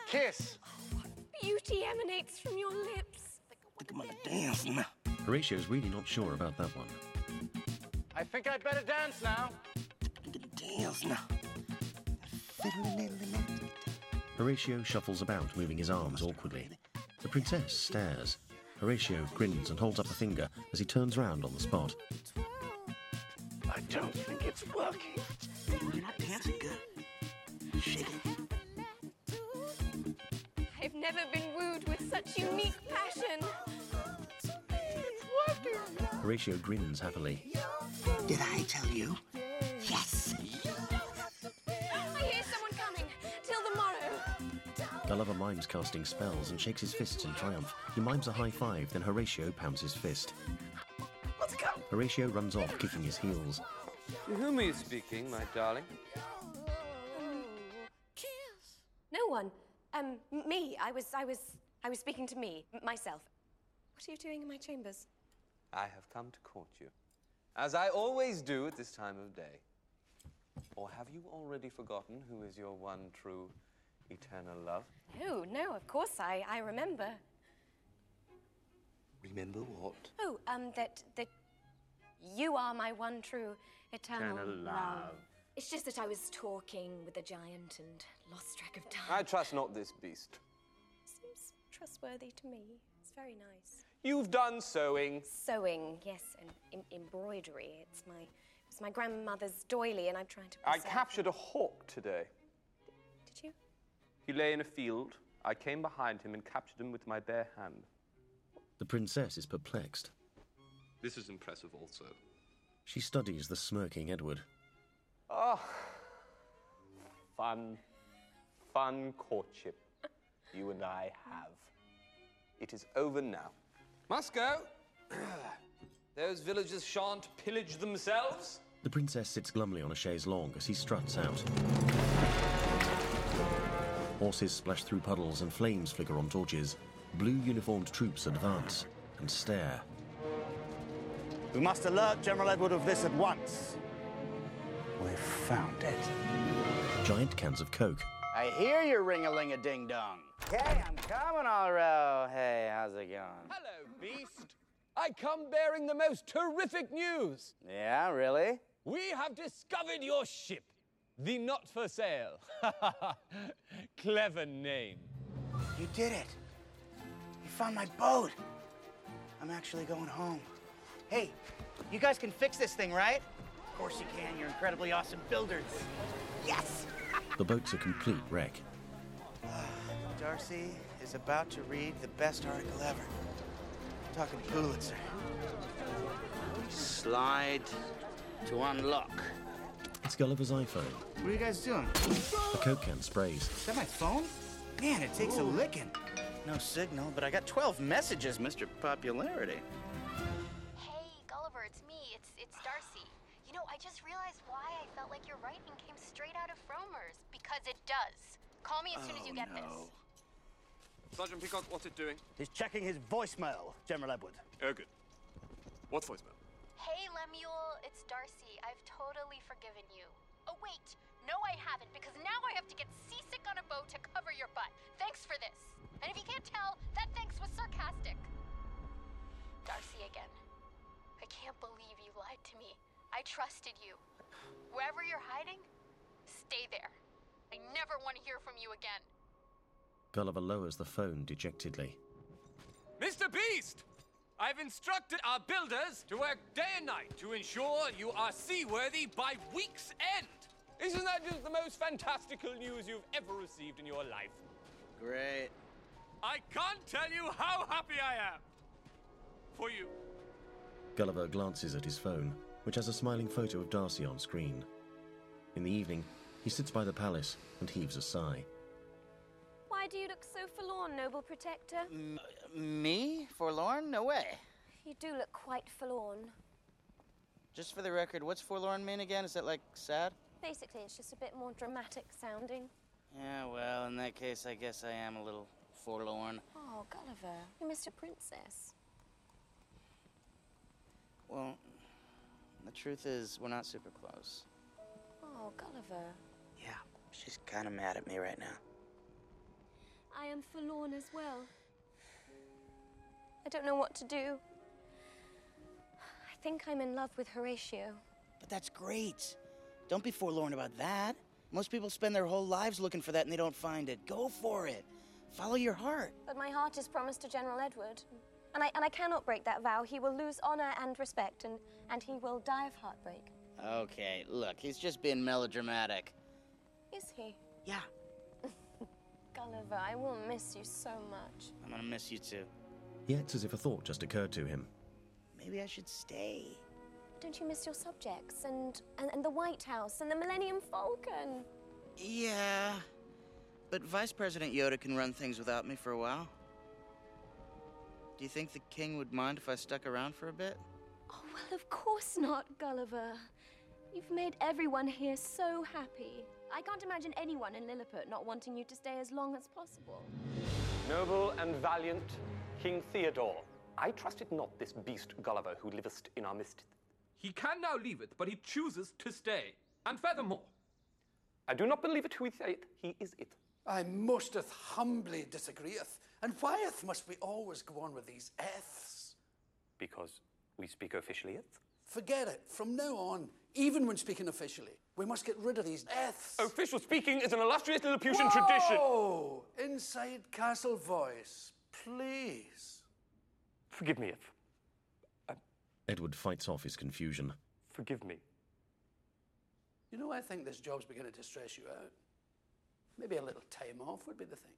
Kiss. Beauty emanates from your lips. Think I'm gonna dance now. Horatio's really not sure about that one. I think I'd better dance now. Dance now. Horatio shuffles about, moving his arms awkwardly. The princess stares. Horatio grins and holds up a finger as he turns round on the spot. I don't think it's working. You're not dancing good. Shake it. I've never been wooed with such unique passion. Horatio grins happily. Did I tell you? Yes. I hear someone coming. Till the morrow. Gulliver mimes casting spells and shakes his fists in triumph. He mimes a high five, then Horatio pounds his fist. Let's go. Horatio runs off, kicking his heels. To whom are you speaking, my darling? No one. Um, me. I was, I was, I was speaking to me, m- myself. What are you doing in my chambers? I have come to court you, as I always do at this time of day. Or have you already forgotten who is your one true eternal love? No, no, of course I, I remember. Remember what? Oh, um, that, that you are my one true eternal, Eternal love. love. It's just that I was talking with a giant and lost track of time. I trust not this beast. Seems trustworthy to me. It's very nice. You've done sewing. Sewing, yes, and em- embroidery. It's my, it's my grandmother's doily, and I'm trying to I preserve captured a hawk today. Did you? He lay in a field. I came behind him and captured him with my bare hand. The princess is perplexed. This is impressive also. She studies the smirking Edward. Oh, fun, fun courtship you and I have. It is over now. Must go. Those villagers shan't pillage themselves. The princess sits glumly on a chaise longue as he struts out. Horses splash through puddles and flames flicker on torches. Blue uniformed troops advance and stare. We must alert General Edward of this at once. We've found it. Giant cans of Coke. I hear you, ring-a-ling-a-ding-dong. Hey, I'm coming, all right. Hey, how's it going? Hello, beast. I come bearing the most terrific news. Yeah, really? We have discovered your ship, the Not for Sale. Clever name. You did it. You found my boat. I'm actually going home. Hey, you guys can fix this thing, right? Of course you can. You're incredibly awesome builders. Yes! The boat's a complete wreck. Darcy is about to read the best article ever. I'm talking Pulitzer. Slide to unlock. It's Gulliver's iPhone. What are you guys doing? A Coke can sprays. Is that my phone? Man, it takes a licking. No signal, but I got twelve messages, Mister Popularity. Hey, Gulliver, it's me. It's it's Darcy. You know, I just realized why I felt like your writing came straight out of Frommer's. Because it does. Call me as soon as you get this. Sergeant Peacock, what's it doing? He's checking his voicemail, General Edward. Oh, good. What's voicemail? Hey, Lemuel, it's Darcy. I've totally forgiven you. Oh, wait. No, I haven't, because now I have to get seasick on a boat to cover your butt. Thanks for this. And if you can't tell, that thanks was sarcastic. Darcy again. I can't believe you lied to me. I trusted you. Wherever you're hiding, stay there. I never want to hear from you again. Gulliver lowers the phone dejectedly. Mister Beast! I've instructed our builders to work day and night to ensure you are seaworthy by week's end. Isn't that just the most fantastical news you've ever received in your life? Great. I can't tell you how happy I am. For you. Gulliver glances at his phone, which has a smiling photo of Darcy on screen. In the evening, he sits by the palace and heaves a sigh. Why do you look so forlorn, noble protector? M- me? Forlorn? No way. You do look quite forlorn. Just for the record, what's forlorn mean again? Is that like sad? Basically, it's just a bit more dramatic sounding. Yeah, well, in that case, I guess I am a little forlorn. Oh, Gulliver, you're Mister Princess. Well, the truth is, we're not super close. Oh, Gulliver. Yeah, she's kind of mad at me right now. I am forlorn as well. I don't know what to do. I think I'm in love with Horatio. But that's great. Don't be forlorn about that. Most people spend their whole lives looking for that and they don't find it. Go for it. Follow your heart. But my heart is promised to General Edward. And I, and I cannot break that vow. He will lose honor and respect, and, and he will die of heartbreak. Okay, look, he's just being melodramatic. Is he? Yeah. Gulliver, I will miss you so much. I'm gonna miss you too. He acts as if a thought just occurred to him. Maybe I should stay. Don't you miss your subjects and, and, and the White House and the Millennium Falcon? Yeah, but Vice President Yoda can run things without me for a while. Do you think the king would mind if I stuck around for a bit? Oh, well, of course not, Gulliver. You've made everyone here so happy. I can't imagine anyone in Lilliput not wanting you to stay as long as possible. Noble and valiant King Theodore, I trusted not this beast Gulliver who livest in our midst. He can now leave it, but he chooses to stay. And furthermore, I do not believe it who he saith, he is it. I mosteth humbly disagreeeth. And whyeth must we always go on with these eths? Because we speak officially it. Forget it. From now on, even when speaking officially, we must get rid of these eths. Official speaking is an illustrious Lilliputian Whoa! tradition. Oh, inside castle voice, please. Forgive me if... Uh, Edward fights off his confusion. Forgive me. You know, I think this job's beginning to stress you out. Maybe a little time off would be the thing.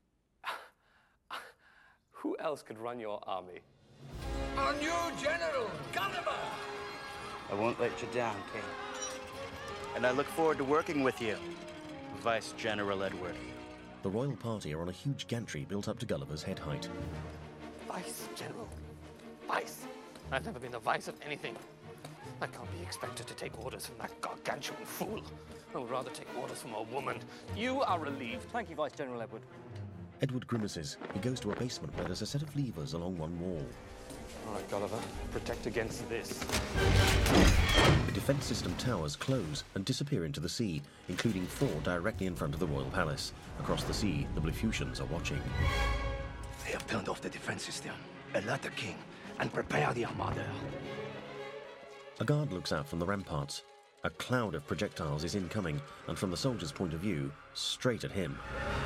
Who else could run your army? Our new general, Gulliver! I won't let you down, King. And I look forward to working with you, Vice General Edward. The royal party are on a huge gantry built up to Gulliver's head height. Vice General. Vice. I've never been the vice of anything. I can't be expected to take orders from that gargantuan fool. I would rather take orders from a woman. You are relieved. Thank you, Vice General Edward. Edward grimaces. He goes to a basement where there's a set of levers along one wall. All right, Gulliver, protect against this. The defense system towers close and disappear into the sea, including four directly in front of the royal palace. Across the sea, the Blefutians are watching. They have turned off the defense system. Alert the king and prepare the armada. A guard looks out from the ramparts. A cloud of projectiles is incoming, and from the soldier's point of view, straight at him.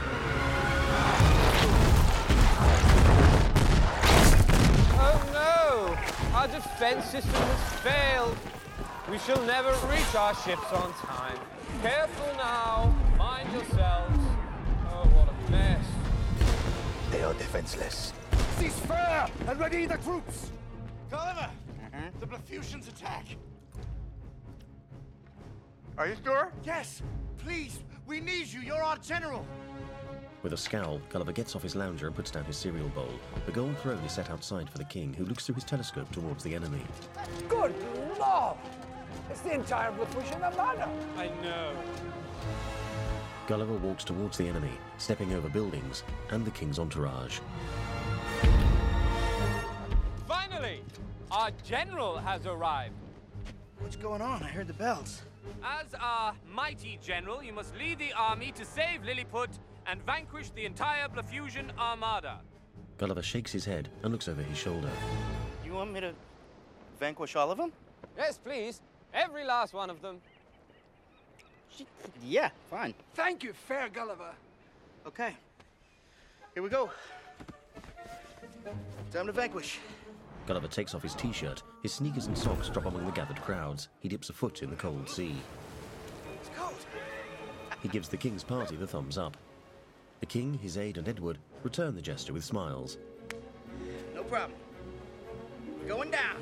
oh no! Our defense system has failed. We shall never reach our ships on time. Careful now. Mind yourselves. Oh, what a mess. They are defenseless. Cease fire and ready the troops! Gulliver! Mm-hmm. The Blefutians attack! Are you sure? Yes! Please! We need you! You're our general! With a scowl, Gulliver gets off his lounger and puts down his cereal bowl. The gold throne is set outside for the king, who looks through his telescope towards the enemy. Good Lord! It's the entire Blefutian armada! I know. Gulliver walks towards the enemy, stepping over buildings and the king's entourage. Finally, our general has arrived. What's going on? I heard the bells. As our mighty general, you must lead the army to save Lilliput and vanquish the entire Blefutian armada. Gulliver shakes his head and looks over his shoulder. You want me to vanquish all of them? Yes, please. Every last one of them. Yeah, fine. Thank you, fair Gulliver. Okay. Here we go. Time to vanquish. Gulliver takes off his t-shirt. His sneakers and socks drop among the gathered crowds. He dips a foot in the cold sea. It's cold. He gives the king's party the thumbs up. The king, his aide, and Edward return the gesture with smiles. No problem. Going down.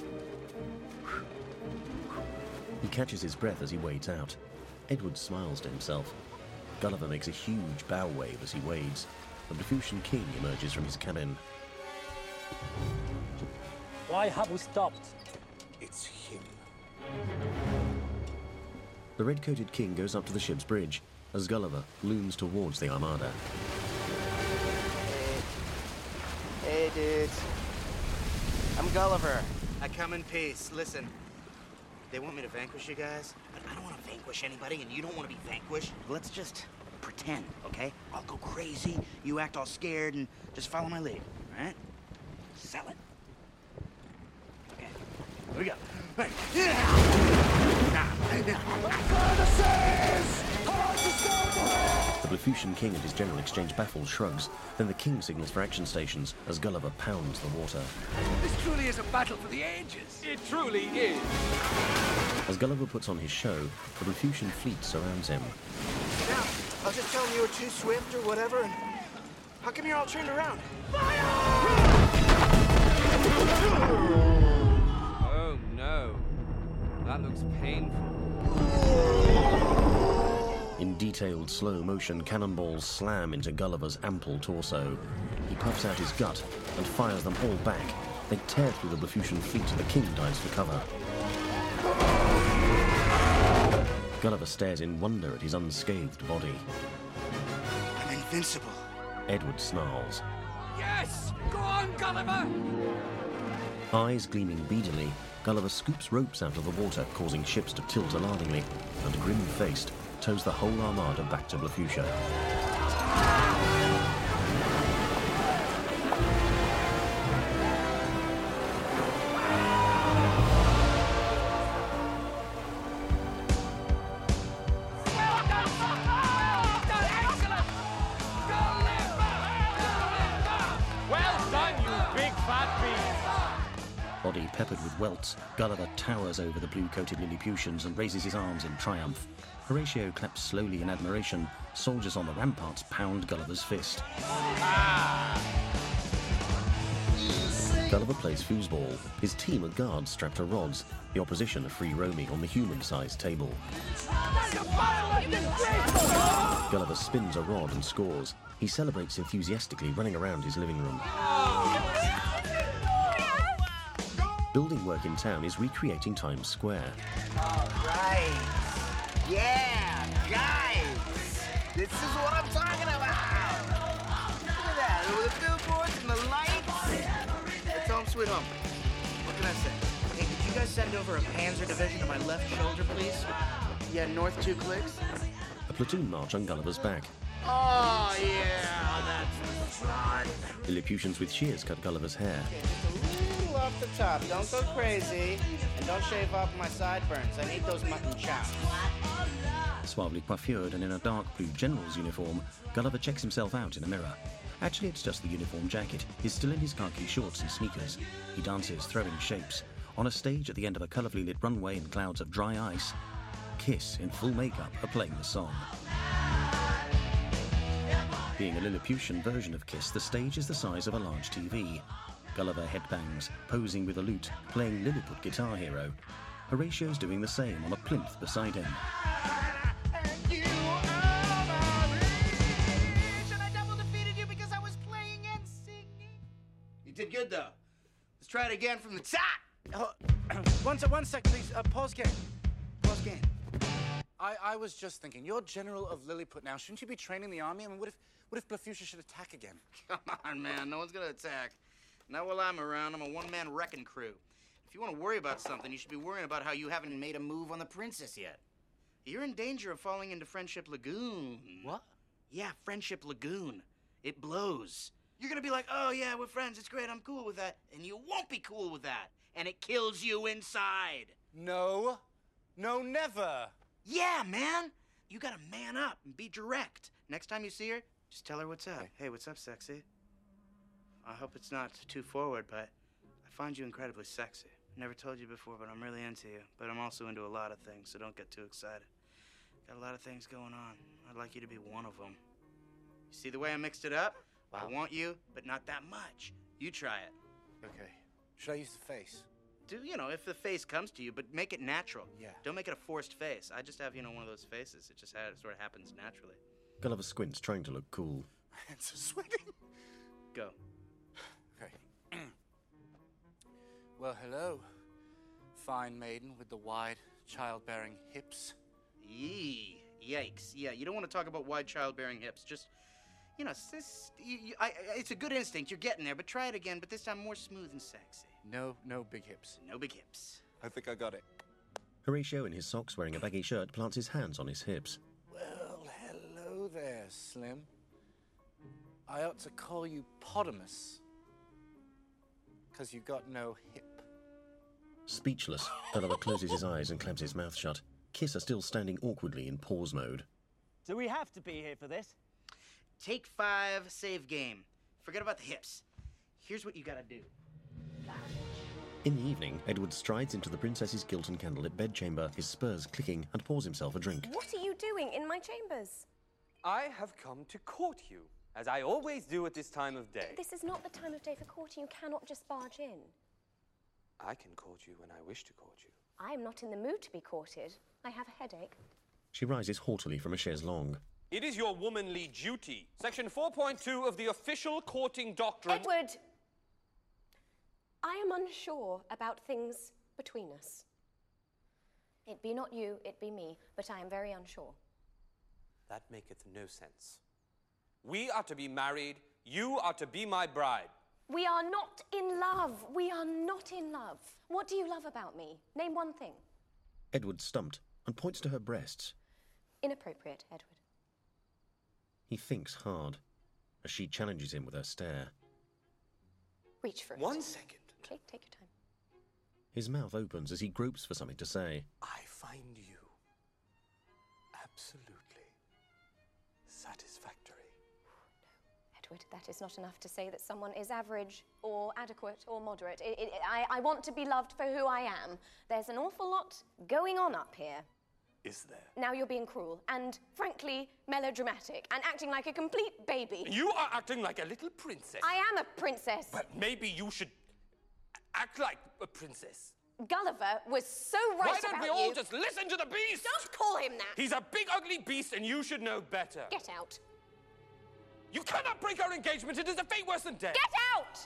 He catches his breath as he wades out. Edward smiles to himself. Gulliver makes a huge bow wave as he wades. The Blefutian king emerges from his cabin. Why have we stopped? It's him. The red-coated king goes up to the ship's bridge as Gulliver looms towards the armada. Hey, dudes. I'm Gulliver. I come in peace. Listen, they want me to vanquish you guys, but I don't want to vanquish anybody, and you don't want to be vanquished. Let's just pretend, okay? I'll go crazy, you act all scared, and just follow my lead, all right? Sell it. Okay, here we go. Right. The Blefuscian king and his general exchange baffled shrugs. Then the king signals for action stations as Gulliver pounds the water. This truly is a battle for the ages. It truly is. As Gulliver puts on his show, the Blefuscian fleet surrounds him. Yeah, I was just telling you were too swift or whatever, and how come you're all turned around? Oh no. That looks painful. In detailed slow motion, cannonballs slam into Gulliver's ample torso. He puffs out his gut and fires them all back. They tear through the Blefuscian fleet. The king dives for cover. Gulliver stares in wonder at his unscathed body. I'm invincible. Edward snarls. Yes! Go on, Gulliver! Eyes gleaming beadily, Gulliver scoops ropes out of the water, causing ships to tilt alarmingly, and grim-faced, tows the whole armada back to Blefuscia. Well done, you big fat beast! Body peppered with welts, Gulliver towers over the blue-coated Lilliputians and raises his arms in triumph. Horatio claps slowly in admiration. Soldiers on the ramparts pound Gulliver's fist. Ah! Gulliver plays foosball. His team are guards strapped to rods. The opposition are free roaming on the human-sized table. Gulliver spins a rod and scores. He celebrates enthusiastically, running around his living room. Building work in town is recreating Times Square. All right. Yeah, guys. This is what I'm talking about. Look at that. With the billboards and the lights. It's home sweet home. What can I say? Hey, could you guys send over a Panzer division to my left shoulder, please? Yeah, north two clicks. A platoon march on Gulliver's back. Oh, yeah, that's fun. Lilliputians with shears cut Gulliver's hair. A little off the top. Don't go crazy. And don't shave off my sideburns. I need those mutton chops. Suavely coiffured and in a dark blue general's uniform, Gulliver checks himself out in a mirror. Actually, it's just the uniform jacket. He's still in his khaki shorts and sneakers. He dances, throwing shapes. On a stage at the end of a colourfully lit runway in clouds of dry ice, Kiss, in full makeup, are playing the song. Being a Lilliputian version of Kiss, the stage is the size of a large T V. Gulliver headbangs, posing with a lute, playing Lilliput Guitar Hero. Horatio's doing the same on a plinth beside him. You did good, though. Let's try it again from the top. Oh, one, sec, one sec, please. Uh, pause game. Pause game. I, I was just thinking, you're General of Lilliput now. Shouldn't you be training the army? I mean, what if, what if Blefuscia should attack again? Come on, man. No one's gonna attack. Not while I'm around. I'm a one-man wrecking crew. If you want to worry about something, you should be worrying about how you haven't made a move on the princess yet. You're in danger of falling into Friendship Lagoon. What? Yeah, Friendship Lagoon. It blows. You're gonna be like, oh yeah, we're friends, it's great, I'm cool with that. And you won't be cool with that. And it kills you inside. No. No, never. Yeah, man. You gotta man up and be direct. Next time you see her, just tell her what's up. Hey, hey what's up, sexy? I hope it's not too forward, but I find you incredibly sexy. Never told you before, but I'm really into you. But I'm also into a lot of things, so don't get too excited. Got a lot of things going on. I'd like you to be one of them. You see the way I mixed it up? Wow. I want you, but not that much. You try it. Okay. Should I use the face? Do, you know, if the face comes to you, but make it natural. Yeah. Don't make it a forced face. I just have, you know, one of those faces. It just ha- it sort of happens naturally. Gulliver squints, trying to look cool. My hands are sweating. Go. Okay. Well, hello, fine maiden with the wide, childbearing hips. Yee. Yikes. Yeah, you don't want to talk about wide childbearing hips. Just, you know, it's, this, you, you, I, it's a good instinct. You're getting there, but try it again, but this time more smooth and sexy. No, no big hips. No big hips. I think I got it. Horatio, in his socks, wearing a baggy shirt, plants his hands on his hips. Well, hello there. Slim. I ought to call you Podamus. Because you got no hip. Speechless, Gulliver closes his eyes and clamps his mouth shut. Kiss are still standing awkwardly in pause mode. Do we have to be here for this? Take five, save game. Forget about the hips. Here's what you gotta do. In the evening, Edward strides into the princess's gilt and candlelit bedchamber, his spurs clicking, and pours himself a drink. What are you doing in my chambers? I have come to court you, as I always do at this time of day. This is not the time of day for courting. You cannot just barge in. I can court you when I wish to court you. I am not in the mood to be courted. I have a headache. She rises haughtily from a chaise longue. It is your womanly duty. Section four point two of the official courting doctrine... Edward! I am unsure about things between us. It be not you, it be me, but I am very unsure. That maketh no sense. We are to be married. You are to be my bride. We are not in love. We are not in love. What do you love about me? Name one thing. Edward stumped and points to her breasts. Inappropriate, Edward. He thinks hard as she challenges him with her stare. Reach for it. One second. Okay, take your time. His mouth opens as he gropes for something to say. I find you absolutely satisfactory. No, Edward, that is not enough to say that someone is average or adequate or moderate. It, it, I, I want to be loved for who I am. There's an awful lot going on up here. Is there? Now you're being cruel and, frankly, melodramatic and acting like a complete baby. You are acting like a little princess. I am a princess. But maybe you should act like a princess. Gulliver was so right Why don't about we all you. just listen to the beast? Don't call him that. He's a big, ugly beast, and you should know better. Get out. You cannot break our engagement. It is a fate worse than death. Get out!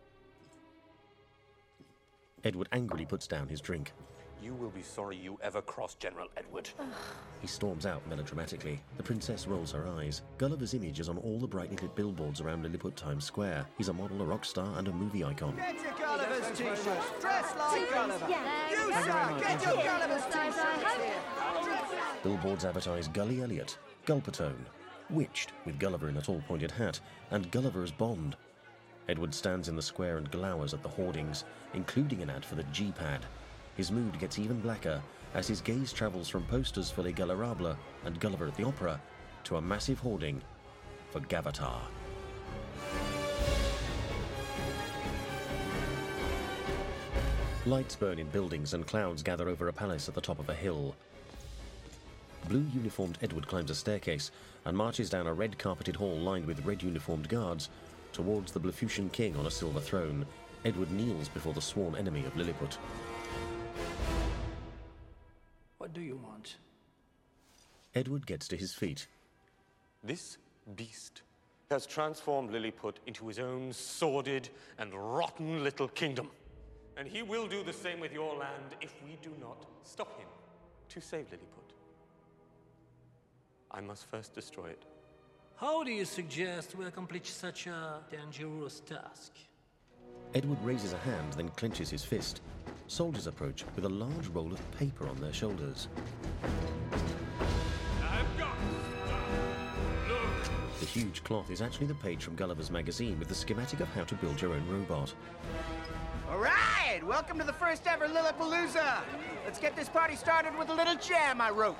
Edward angrily puts down his drink. You will be sorry you ever crossed General Edward. He storms out melodramatically. The princess rolls her eyes. Gulliver's image is on all the brightly lit billboards around Lilliput Times Square. He's a model, a rock star, and a movie icon. Get your Gulliver's t-shirts. Dress like Gulliver. Yeah. You, sir, get your Gulliver's t-shirts. Billboards advertise Gully Elliot, Gulpatone, Witched with Gulliver in a tall pointed hat, and Gulliver as Bond. Edward stands in the square and glowers at the hoardings, including an ad for the G-Pad. His mood gets even blacker as his gaze travels from posters for Les Gulliverable and Gulliver at the Opera to a massive hoarding for Gavatar. Lights burn in buildings and clouds gather over a palace at the top of a hill. Blue uniformed Edward climbs a staircase and marches down a red carpeted hall lined with red uniformed guards towards the Blefuscian king on a silver throne. Edward kneels before the sworn enemy of Lilliput. What do you want? Edward gets to his feet. This beast has transformed Lilliput into his own sordid and rotten little kingdom. And he will do the same with your land if we do not stop him to save Lilliput. I must first destroy it. How do you suggest we accomplish such a dangerous task? Edward raises a hand, then clenches his fist. Soldiers approach with a large roll of paper on their shoulders. I've got Look! The huge cloth is actually the page from Gulliver's magazine with the schematic of how to build your own robot. All right, welcome to the first ever Lillipalooza. Let's get this party started with a little jam I wrote.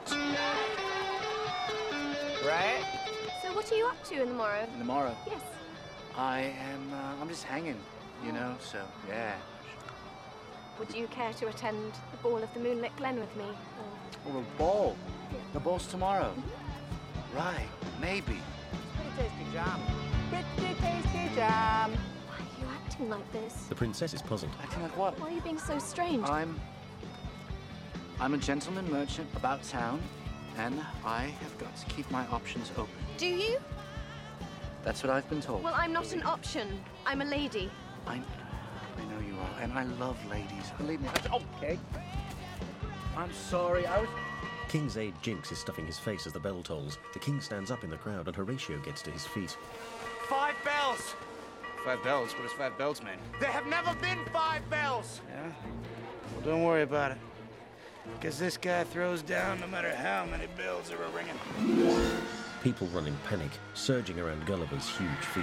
Right? So what are you up to in the morrow? In the morrow? Yes. I am, uh, I'm just hanging, you know, so, yeah. Would you care to attend the ball of the Moonlit Glen with me? Or... Oh, the ball. The ball's tomorrow. Right, maybe. Pretty tasty jam. Pretty tasty jam. Why are you acting like this? The princess is puzzled. Acting like what? Why are you being so strange? I'm... I'm a gentleman merchant about town, and I have got to keep my options open. Do you? That's what I've been told. Well, I'm not an option. I'm a lady. I, I know you are, and I love ladies. Believe me. I, okay. I'm sorry, I was... King's aide Jinx is stuffing his face as the bell tolls. The king stands up in the crowd and Horatio gets to his feet. Five bells. Five bells? What does five bells mean? There have never been five bells. Yeah? Well, don't worry about it. Because this guy throws down no matter how many bells are a ringing. People run in panic, surging around Gulliver's huge feet.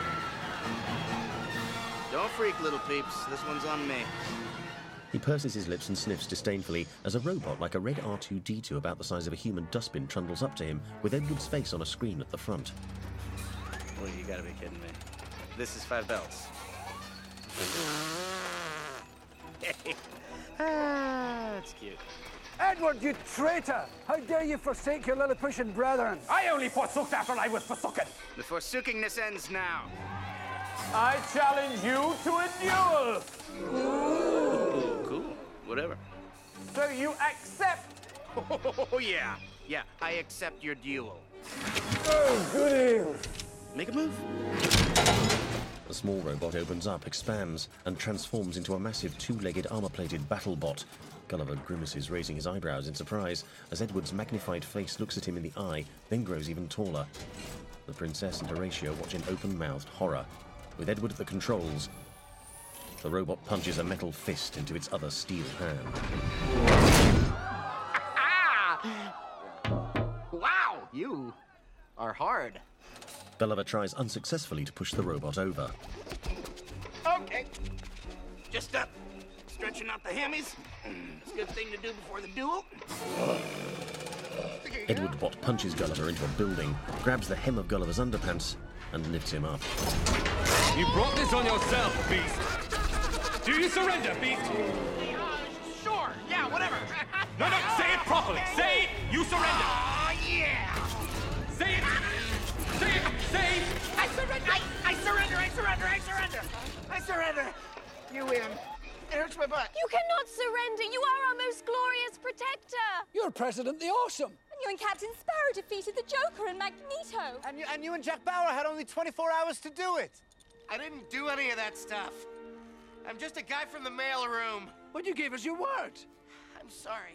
Don't freak, little peeps. This one's on me. He purses his lips and sniffs disdainfully as a robot like a red R two D two about the size of a human dustbin trundles up to him with Edward's face on a screen at the front. Well, you gotta be kidding me. This is Five Belts. Ah, that's cute. Edward, you traitor! How dare you forsake your Lilliputian brethren? I only forsook after I was forsaken. The forsookingness ends now. I challenge you to a duel. Ooh, cool. Whatever. So you accept? Oh, yeah. Yeah, I accept your duel. Oh, goody. Make a move. The small robot opens up, expands, and transforms into a massive two-legged armor-plated battle bot. Gulliver grimaces, raising his eyebrows in surprise as Edward's magnified face looks at him in the eye, then grows even taller. The princess and Horatio watch in open-mouthed horror. With Edward at the controls, the robot punches a metal fist into its other steel hand. Wow, you are hard. Gulliver tries unsuccessfully to push the robot over. Okay. Just up. Stretching out the hammies. It's a good thing to do before the duel. Edward Bot punches Gulliver into a building, grabs the hem of Gulliver's underpants, and lifts him up. You brought this on yourself, Beast. Do you surrender, Beast? Uh, sure. Yeah, whatever. No, no, say it properly. Say you surrender. Oh, yeah. Say it. Say it. Say it. I surrender. I, I surrender. I surrender. I surrender. I surrender. You win. It hurts my butt. You cannot surrender. You are our most glorious protector. You're President the Awesome. And you and Captain Sparrow defeated the Joker and Magneto. And you, and you and Jack Bauer had only twenty-four hours to do it. I didn't do any of that stuff. I'm just a guy from the mail room. But you gave us your word. I'm sorry.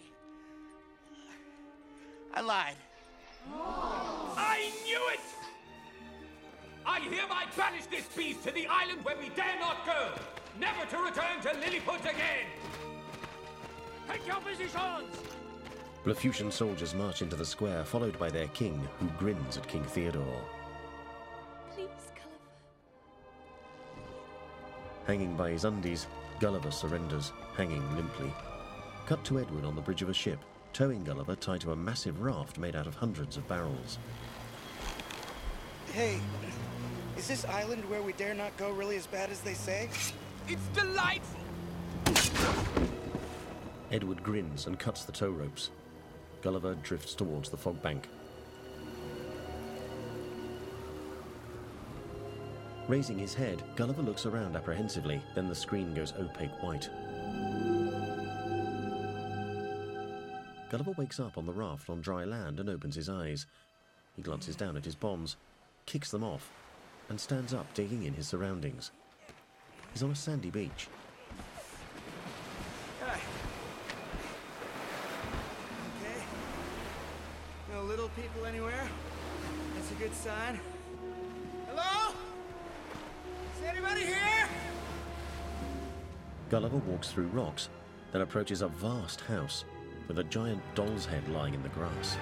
I lied. I knew it! I hereby banish this beast to the island where we dare not go, never to return to Lilliput again! Take your positions! Blefuscian soldiers march into the square, followed by their king, who grins at King Theodore. Please, Gulliver. Hanging by his undies, Gulliver surrenders, hanging limply. Cut to Edward on the bridge of a ship, towing Gulliver tied to a massive raft made out of hundreds of barrels. Hey, is this island where we dare not go really as bad as they say? It's delightful! Edward grins and cuts the tow ropes. Gulliver drifts towards the fog bank. Raising his head, Gulliver looks around apprehensively, then the screen goes opaque white. Gulliver wakes up on the raft on dry land and opens his eyes. He glances down at his bombs, kicks them off, and stands up, taking in his surroundings. He's on a sandy beach. Hi. Okay. No little people anywhere. That's a good sign. Hello? Is anybody here? Gulliver walks through rocks, then approaches a vast house with a giant doll's head lying in the grass.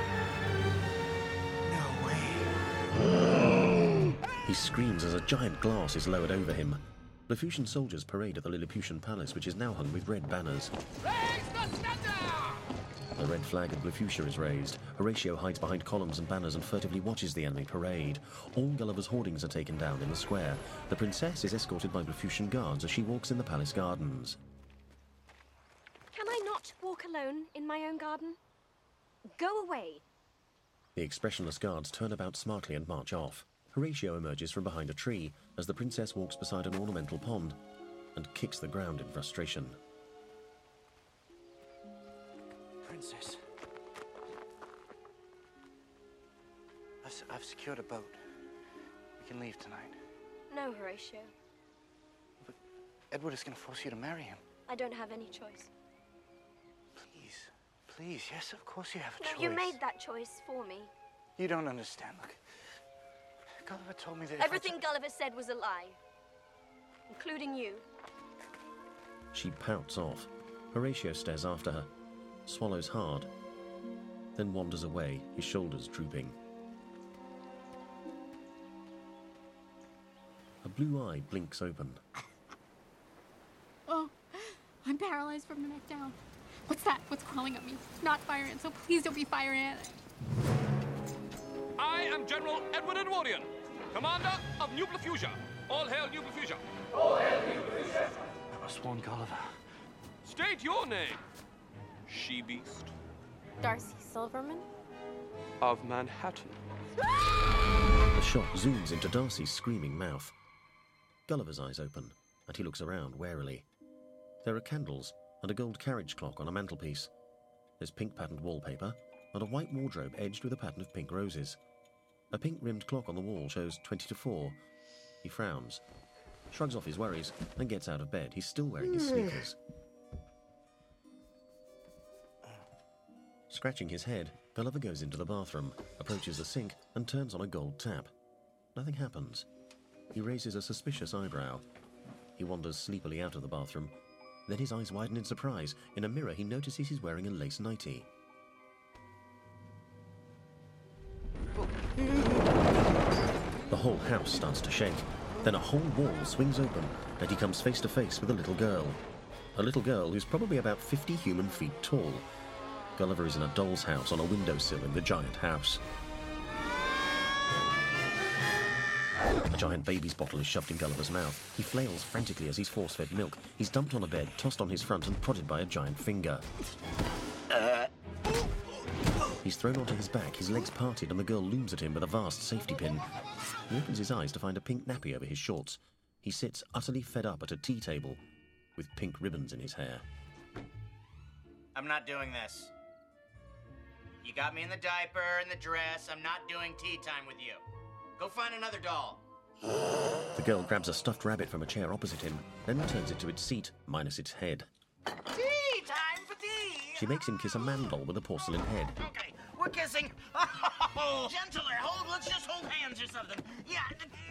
No way. He screams as a giant glass is lowered over him. Blefuscian soldiers parade at the Lilliputian palace, which is now hung with red banners. Raise the standard! The red flag of Blefuscia is raised. Horatio hides behind columns and banners and furtively watches the enemy parade. All Gulliver's hoardings are taken down in the square. The princess is escorted by Blefuscian guards as she walks in the palace gardens. Can I not walk alone in my own garden? Go away. The expressionless guards turn about smartly and march off. Horatio emerges from behind a tree as the princess walks beside an ornamental pond and kicks the ground in frustration. Princess. I've, s- I've secured a boat. We can leave tonight. No, Horatio. Edward is going to force you to marry him. I don't have any choice. Please. Please, yes, of course you have a No, choice. you made that choice for me. You don't understand. Look, Gulliver told me that if I Everything took- Gulliver said was a lie. Including you. She pouts off. Horatio stares after her, swallows hard, then wanders away, his shoulders drooping. blue eye blinks open. Oh, I'm paralyzed from the neck down. What's that? What's crawling at me? Not fire ant, so please don't be fire ant. I am General Edward Edwardian, Commander of New Blafusia. All hail New Blafusia. All hail New Blafusia. I must warn Gulliver. State your name. She-beast. Darcy Silverman? Of Manhattan. The shot zooms into Darcy's screaming mouth. Gulliver's eyes open, and he looks around warily. There are candles and a gold carriage clock on a mantelpiece. There's pink-patterned wallpaper and a white wardrobe edged with a pattern of pink roses. A pink-rimmed clock on the wall shows twenty to four. He frowns, shrugs off his worries, and gets out of bed. He's still wearing his sneakers. Scratching his head, Gulliver goes into the bathroom, approaches the sink, and turns on a gold tap. Nothing happens. He raises a suspicious eyebrow. He wanders sleepily out of the bathroom. Then his eyes widen in surprise. In a mirror, he notices he's wearing a lace nightie. The whole house starts to shake. Then a whole wall swings open, and he comes face to face with a little girl. A little girl who's probably about fifty human feet tall. Gulliver is in a doll's house on a windowsill in the giant house. A giant baby's bottle is shoved in Gulliver's mouth. He flails frantically as he's force-fed milk. He's dumped on a bed, tossed on his front, and prodded by a giant finger. He's thrown onto his back, his legs parted, and the girl looms at him with a vast safety pin. He opens his eyes to find a pink nappy over his shorts. He sits utterly fed up at a tea table with pink ribbons in his hair. I'm not doing this. You got me in the diaper and the dress. I'm not doing tea time with you. Go find another doll. The girl grabs a stuffed rabbit from a chair opposite him, then returns it to its seat, minus its head. Tea time for tea. She makes him kiss a man doll with a porcelain head. Okay, we're kissing. Oh, gentler. Hold. Let's just hold hands or something. Yeah.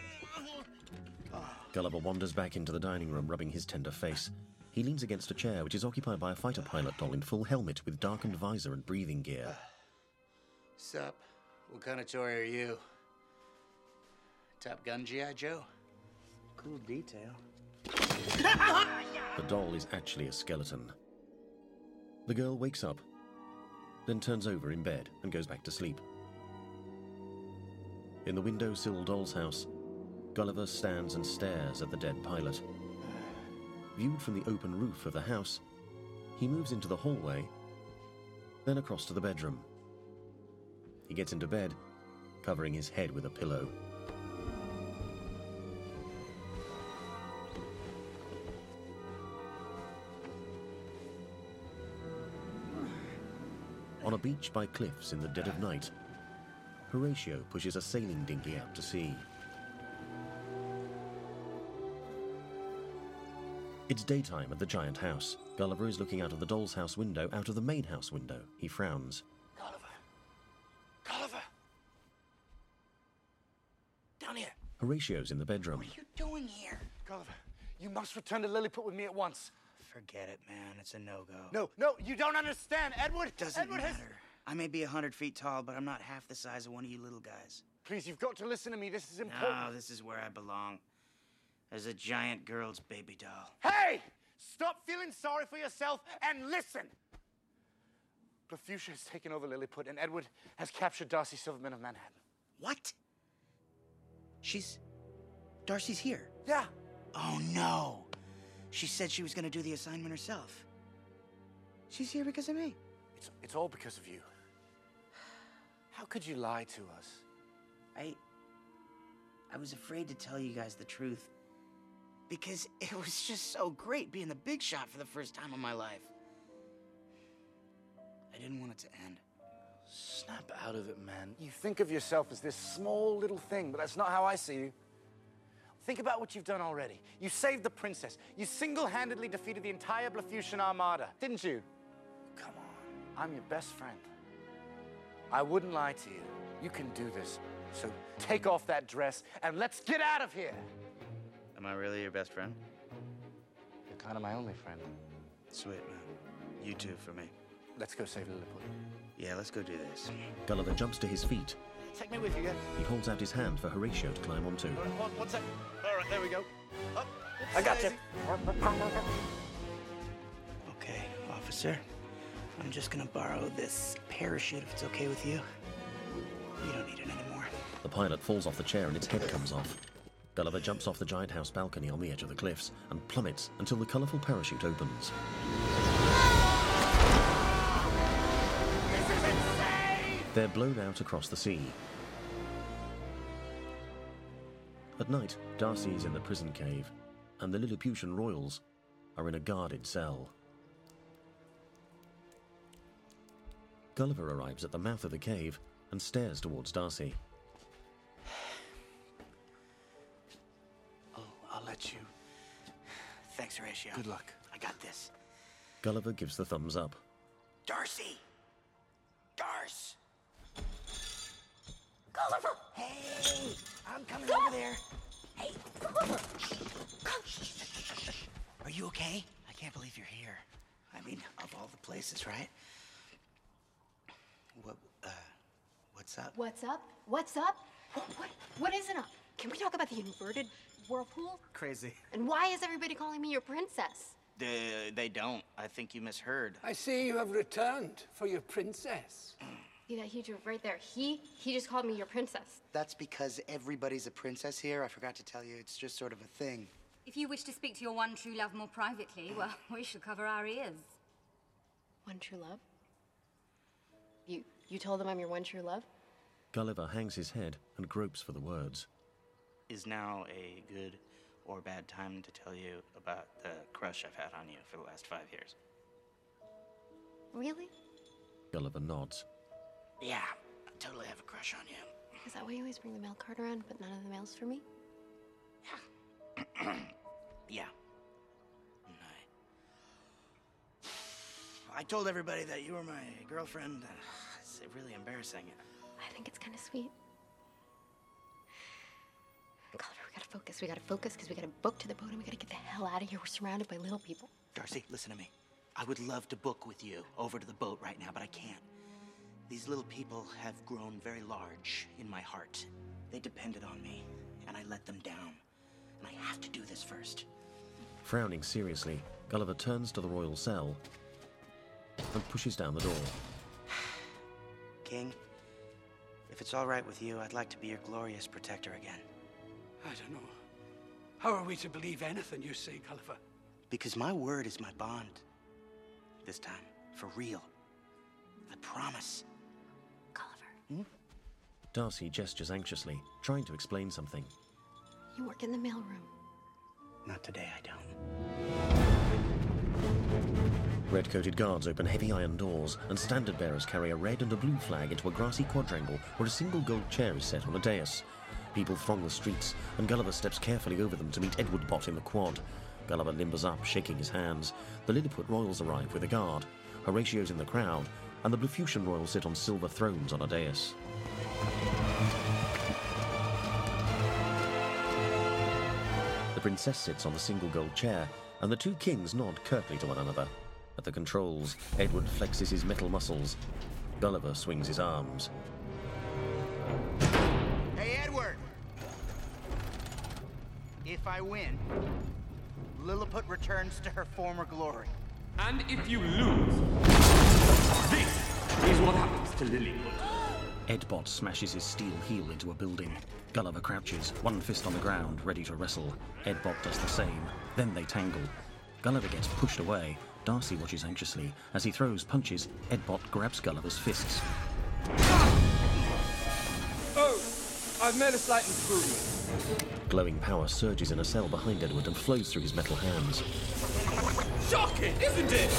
Gulliver wanders back into the dining room, rubbing his tender face. He leans against a chair, which is occupied by a fighter pilot doll in full helmet with darkened visor and breathing gear. Sup? What kind of toy are you? Top Gun G I. Joe? Cool detail. The doll is actually a skeleton. The girl wakes up, then turns over in bed and goes back to sleep. In the windowsill doll's house, Gulliver stands and stares at the dead pilot. Viewed from the open roof of the house, he moves into the hallway, then across to the bedroom. He gets into bed, covering his head with a pillow. On a beach by cliffs in the dead of night, Horatio pushes a sailing dinghy out to sea. It's daytime at the giant house. Gulliver is looking out of the doll's house window, out of the main house window. He frowns. Gulliver! Gulliver! Down here! Horatio's in the bedroom. What are you doing here? Gulliver, you must return to Lilliput with me at once. Forget it, man. It's a no-go. No, no, you don't understand. Edward, It doesn't Edward matter. has... I may be a hundred feet tall, but I'm not half the size of one of you little guys. Please, you've got to listen to me. This is important. No, this is where I belong. As a giant girl's baby doll. Hey! Stop feeling sorry for yourself and listen! Blafusia has taken over Lilliput, and Edward has captured Darcy Silverman of Manhattan. What? She's... Darcy's here? Yeah. Oh, no. She said she was going to do the assignment herself. She's here because of me. It's, it's all because of you. How could you lie to us? I... I was afraid to tell you guys the truth. Because it was just so great being the big shot for the first time in my life. I didn't want it to end. Snap out of it, man. You think of yourself as this small little thing, but that's not how I see you. Think about what you've done already. You saved the princess. You single-handedly defeated the entire Blafusian armada, didn't you? Come on. I'm your best friend. I wouldn't lie to you. You can do this. So take off that dress and let's get out of here. Am I really your best friend? You're kind of my only friend. Sweet, man. You too for me. Let's go save Lilliput. Yeah, let's go do this. Gulliver jumps to his feet, take me with you, yeah? He holds out his hand for Horatio to climb onto. All right, one, one sec. All right, there we go. Up. I got you. Easy. Okay, officer. I'm just gonna borrow this parachute if it's okay with you. You don't need it anymore. The pilot falls off the chair and its head comes off. Gulliver jumps off the giant house balcony on the edge of the cliffs and plummets until the colourful parachute opens. This is insane! They're blown out across the sea. At night, Darcy is in the prison cave, and the Lilliputian royals are in a guarded cell. Gulliver arrives at the mouth of the cave and stares towards Darcy. Oh, I'll let you. Thanks, Horatio. Good luck. I got this. Gulliver gives the thumbs up. Darcy! Darce! Gulliver! Hey! I'm coming over there. Hey, Gulliver! Are you okay? I can't believe you're here. I mean, of all the places, right? What, uh, what's up? What's up? What's up? What, what, what isn't up? Can we talk about the inverted whirlpool? Crazy. And why is everybody calling me your princess? They, they don't. I think you misheard. I see you have returned for your princess. See that huge roof right there? He, he just called me your princess. That's because everybody's a princess here. I forgot to tell you, it's just sort of a thing. If you wish to speak to your one true love more privately, well, we shall cover our ears. One true love? You, you told them I'm your one true love? Gulliver hangs his head and gropes for the words. Is now a good or bad time to tell you about the crush I've had on you for the last five years? Really? Gulliver nods. Yeah, I totally have a crush on you. Is that why you always bring the mail cart around, but none of the mail's for me? Yeah. And I... I told everybody that you were my girlfriend. It's really embarrassing. I think it's kind of sweet. Gulliver, we gotta focus. We gotta focus because we gotta book to the boat and we gotta get the hell out of here. We're surrounded by little people. Darcy, listen to me. I would love to book with you over to the boat right now, but I can't. These little people have grown very large in my heart. They depended on me, and I let them down. And I have to do this first. Frowning seriously, Gulliver turns to the royal cell and pushes down the door. King, if it's all right with you, I'd like to be your glorious protector again. I don't know. How are we to believe anything you say, Gulliver? Because my word is my bond. This time, for real. I promise. Gulliver. Hmm? Darcy gestures anxiously, trying to explain something. You work in the mailroom. Not today, I don't. Red-coated guards open heavy iron doors, and standard-bearers carry a red and a blue flag into a grassy quadrangle where a single gold chair is set on a dais. People throng the streets, and Gulliver steps carefully over them to meet Edward Bott in the quad. Gulliver limbers up, shaking his hands. The Lilliput royals arrive with a guard. Horatio's in the crowd, and the Blefuscian royals sit on silver thrones on a dais. The princess sits on the single gold chair, and the two kings nod curtly to one another. At the controls, Edward flexes his metal muscles. Gulliver swings his arms. Hey, Edward! If I win, Lilliput returns to her former glory. And if you lose, this is what happens to Lilliput. Edbot smashes his steel heel into a building. Gulliver crouches, one fist on the ground, ready to wrestle. Edbot does the same. Then they tangle. Gulliver gets pushed away. Darcy watches anxiously. As he throws punches, Edbot grabs Gulliver's fists. Oh, I've made a slight improvement. Glowing power surges in a cell behind Edward and flows through his metal hands. Shocking, isn't it?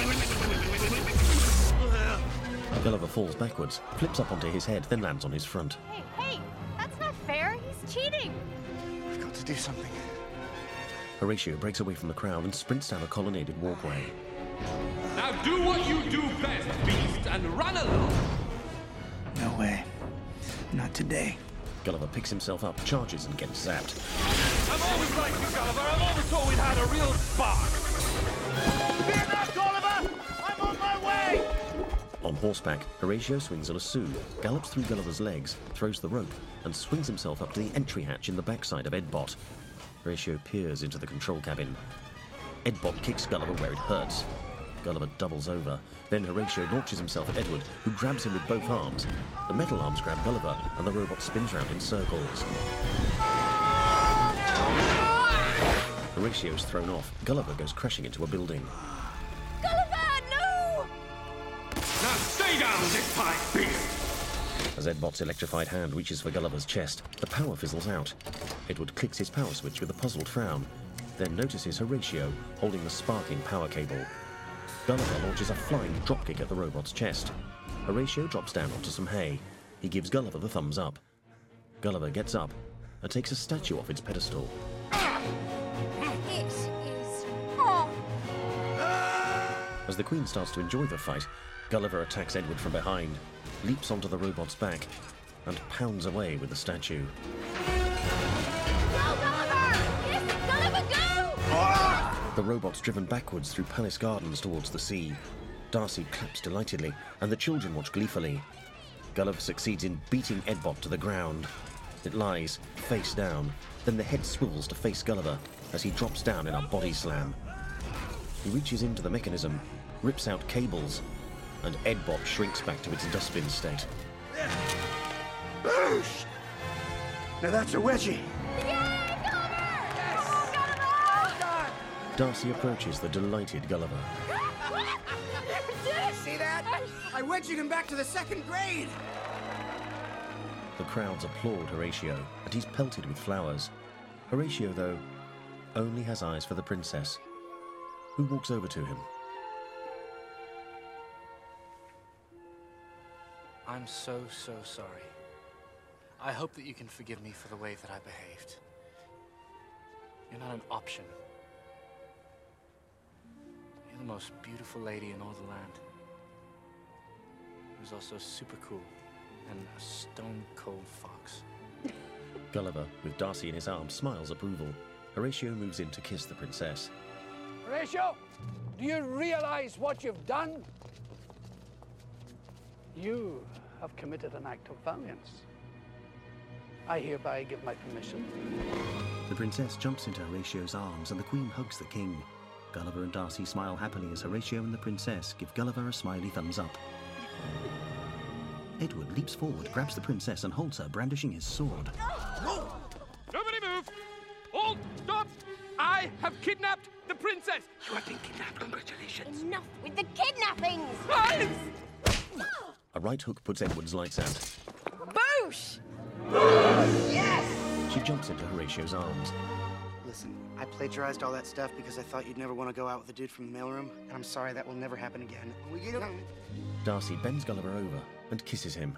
Gulliver falls backwards, flips up onto his head, then lands on his front. Hey, hey, that's not fair. He's cheating. We've got to do something. Horatio breaks away from the crowd and sprints down a colonnaded walkway. Now do what you do best, beast, and run along. No way. Not today. Gulliver picks himself up, charges, and gets zapped. I've always liked you, Gulliver. I've always thought we'd had a real spark. Fear not, Gulliver! I'm on my way! On horseback, Horatio swings a lasso, gallops through Gulliver's legs, throws the rope, and swings himself up to the entry hatch in the backside of Edbot. Horatio peers into the control cabin. Edbot kicks Gulliver where it hurts. Gulliver doubles over. Then Horatio launches himself at Edward, who grabs him with both arms. The metal arms grab Gulliver, and the robot spins round in circles. Horatio's thrown off. Gulliver goes crashing into a building. Gulliver, no! Now stay down, zip-tight beast! As Edbot's electrified hand reaches for Gulliver's chest, the power fizzles out. Edward clicks his power switch with a puzzled frown, then notices Horatio holding the sparking power cable. Gulliver launches a flying dropkick at the robot's chest. Horatio drops down onto some hay. He gives Gulliver the thumbs up. Gulliver gets up and takes a statue off its pedestal. It is on. As the Queen starts to enjoy the fight, Gulliver attacks Edward from behind, leaps onto the robot's back, and pounds away with the statue. Go, Gulliver! Yes, Gulliver, go! The robot's driven backwards through Palace Gardens towards the sea. Darcy claps delightedly, and the children watch gleefully. Gulliver succeeds in beating Edbot to the ground. It lies, face down, then the head swivels to face Gulliver as he drops down in a body slam. He reaches into the mechanism, rips out cables, and Edbot shrinks back to its dustbin state. Boosh! Now that's a wedgie. Darcy approaches the delighted Gulliver. See that? I wedged him back to the second grade. The crowds applaud Horatio, and he's pelted with flowers. Horatio, though, only has eyes for the princess, who walks over to him. I'm so, so sorry. I hope that you can forgive me for the way that I behaved. You're not an option. You're the most beautiful lady in all the land. Who's also super cool and a stone-cold fox. Gulliver, with Darcy in his arms, smiles approval. Horatio moves in to kiss the princess. Horatio, do you realize what you've done? You have committed an act of valiance. I hereby give my permission. The princess jumps into Horatio's arms and the Queen hugs the king. Gulliver and Darcy smile happily as Horatio and the princess give Gulliver a smiley thumbs up. Edward leaps forward, grabs the princess and holds her, brandishing his sword. No! Nobody move! Hold! Stop! I have kidnapped the princess! You have been kidnapped. Congratulations. Enough with the kidnappings! Guys! A right hook puts Edward's lights out. Boosh! Yes! She jumps into Horatio's arms. Listen, I plagiarized all that stuff because I thought you'd never want to go out with the dude from the mailroom, and I'm sorry that will never happen again. We get him. Darcy bends Gulliver over and kisses him.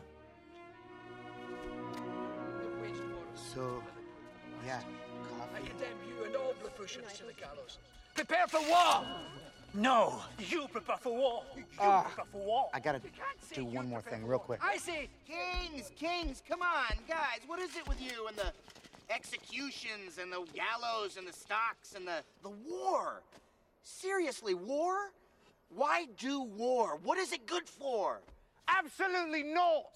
So, yeah, I condemn you and all Blefushians to the gallows. Prepare for war! No, you prepare for war. You Ah, prepare for war. I gotta do one more thing real quick. I see. Kings, kings, come on, guys. What is it with you and the executions and the gallows and the stocks and the the war? Seriously, war? Why do war? What is it good for? Absolutely not.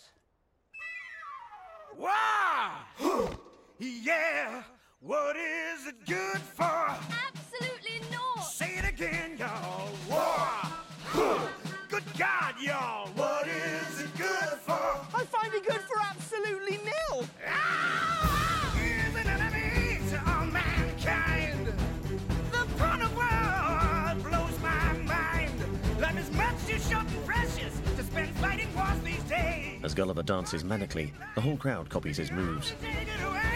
Wow! Yeah, what is it good for? Absolutely not! Say it again, y'all. War! Good God, y'all, what is it good for? I find it good for absolutely nil. He's an enemy to all mankind. The porno world blows my mind. Life is much too short and precious to spend fighting wars these days. As Gulliver dances manically, the whole crowd copies his moves. Take it away.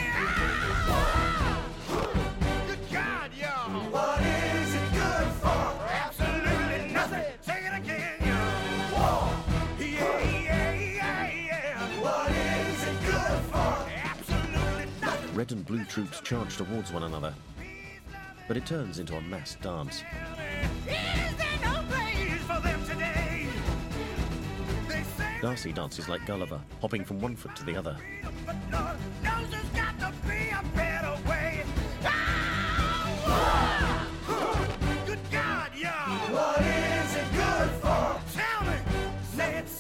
Good God, y'all. What is it good for? Absolutely nothing. Say it again, y'all. War. Yeah, yeah, yeah, yeah. What is it good for? Absolutely nothing. Red and blue troops charge towards one another, but it turns into a mass dance. Is there no place for them today? They say Darcy dances like Gulliver, hopping from one foot to the other. but Lord knows there's got to be a better way. Ah! Good God, y'all. What is it good for? Tell me. Say it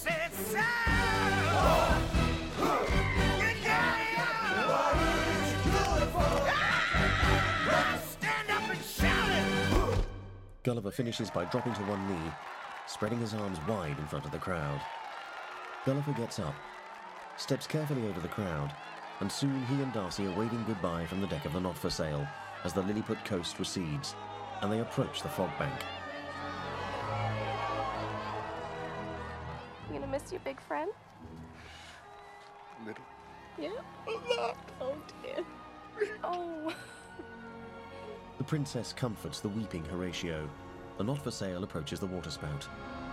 Gulliver finishes by dropping to one knee, spreading his arms wide in front of the crowd. Gulliver gets up, steps carefully over the crowd, and soon he and Darcy are waving goodbye from the deck of the Not For Sale as the Lilliput coast recedes, and they approach the fog bank. You gonna miss your big friend? Little. Yeah? Oh, dear. Oh. The princess comforts the weeping Horatio. The Not For Sale approaches the waterspout.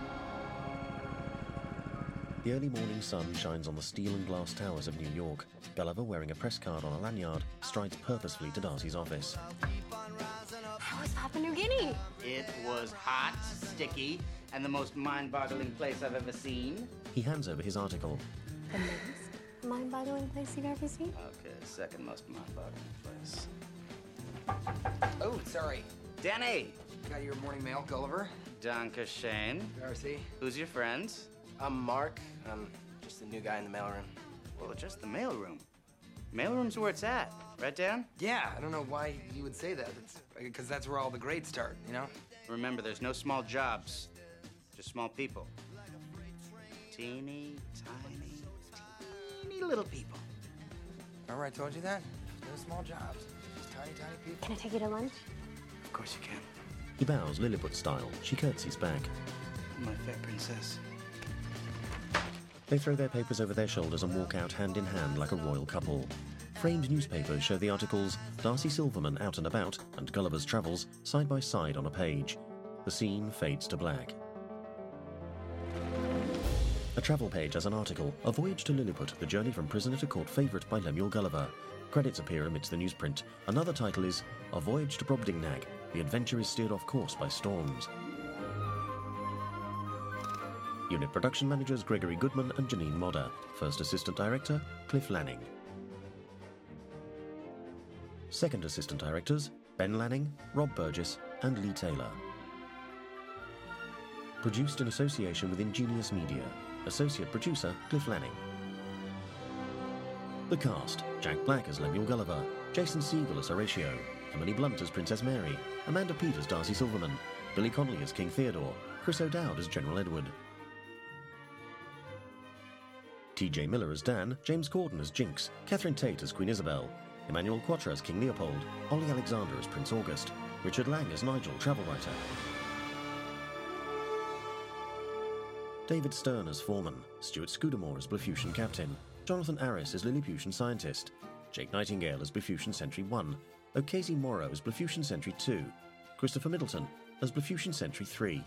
The early morning sun shines on the steel and glass towers of New York. Gulliver, wearing a press card on a lanyard, strides purposefully to Darcy's office. How was Papua New Guinea? It was hot, sticky, and the most mind-boggling place I've ever seen. He hands over his article. The most mind-boggling place you've ever seen? Okay, second most mind-boggling place. Oh, sorry. Danny! Got your morning mail, Gulliver? Danke Shane. Darcy. Who's your friends? I'm Mark. I'm just the new guy in the mailroom. Well, just the mailroom. Mailroom's where it's at, right, Dan? Yeah, I don't know why you would say that. It's because that's where all the grades start, you know? Remember, there's no small jobs, just small people. Teeny, tiny, teeny little people. Remember I told you that? No small jobs, just tiny, tiny people. Can I take you to lunch? Of course you can. He bows Lilliput style. She curtsies back. My fair princess. They throw their papers over their shoulders and walk out hand in hand like a royal couple. Framed newspapers show the articles Darcy Silverman Out and About and Gulliver's Travels side by side on a page. The scene fades to black. A travel page has an article, A Voyage to Lilliput, the journey from prisoner to court favourite by Lemuel Gulliver. Credits appear amidst the newsprint. Another title is A Voyage to Brobdingnag, the adventure is steered off course by storms. Unit production managers Gregory Goodman and Janine Modder. First assistant director, Cliff Lanning. Second assistant directors, Ben Lanning, Rob Burgess and Lee Taylor. Produced in association with Ingenious Media. Associate producer, Cliff Lanning. The cast, Jack Black as Lemuel Gulliver, Jason Segel as Horatio, Emily Blunt as Princess Mary, Amanda Peet as Darcy Silverman, Billy Connolly as King Theodore, Chris O'Dowd as General Edward. T J Miller as Dan, James Corden as Jinx, Catherine Tate as Queen Isabel, Emmanuel Quattro as King Leopold, Ollie Alexander as Prince August, Richard Lang as Nigel, travel writer. David Stern as Foreman, Stuart Scudamore as Blefuscian Captain, Jonathan Arris as Lilliputian Scientist, Jake Nightingale as Blefuscian Sentry one, Ocasey Morrow as Blefuscian Sentry two, Christopher Middleton as Blefuscian Sentry three.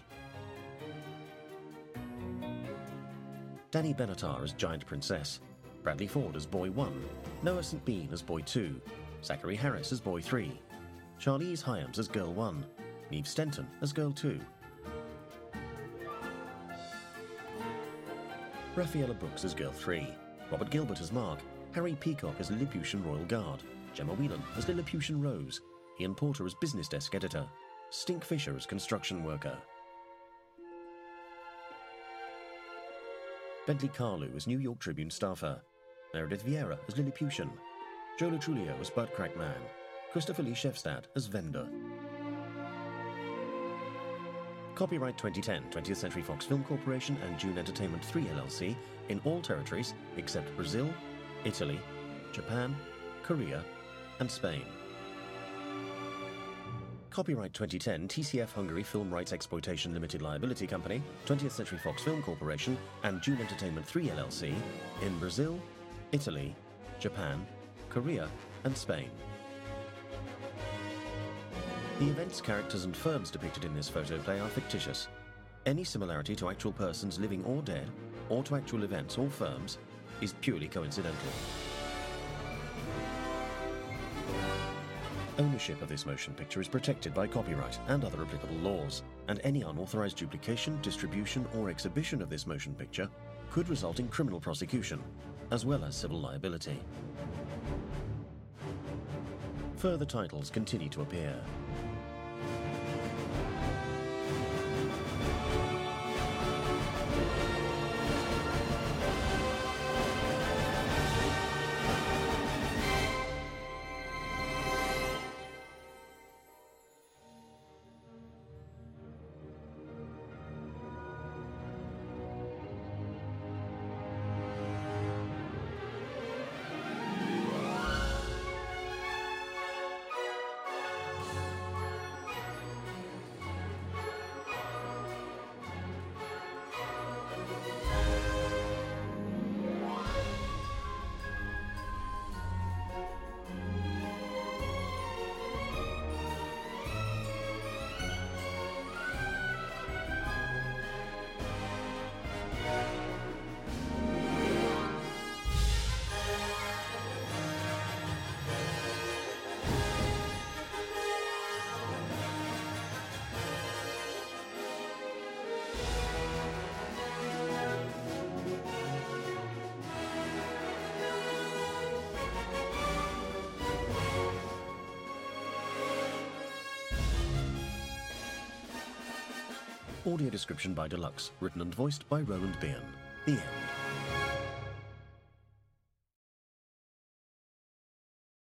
Danny Benatar as Giant Princess, Bradley Ford as Boy one, Noah Saint Bean as Boy two, Zachary Harris as Boy three, Charlize Hyams as Girl one, Neve Stenton as Girl two. Raffaella Brooks as Girl three, Robert Gilbert as Mark, Harry Peacock as Lilliputian Royal Guard, Gemma Whelan as Lilliputian Rose, Ian Porter as Business Desk Editor, Stink Fisher as Construction Worker. Bentley Carlu as New York Tribune staffer, Meredith Vieira as Lilliputian, Joe Latrulio as Butt Crack Man, Christopher Lee Shefstad as Vendor. Copyright twenty ten, twentieth Century Fox Film Corporation and June Entertainment three L L C in all territories except Brazil, Italy, Japan, Korea and Spain. Copyright twenty ten, T C F Hungary Film Rights Exploitation Limited Liability Company, twentieth Century Fox Film Corporation and June Entertainment three L L C in Brazil, Italy, Japan, Korea and Spain. The events, characters and firms depicted in this photoplay are fictitious. Any similarity to actual persons living or dead, or to actual events or firms, is purely coincidental. Ownership of this motion picture is protected by copyright and other applicable laws, and any unauthorized duplication, distribution or exhibition of this motion picture could result in criminal prosecution, as well as civil liability. Further titles continue to appear. Audio description by Deluxe, written and voiced by Roland Byrne. The end.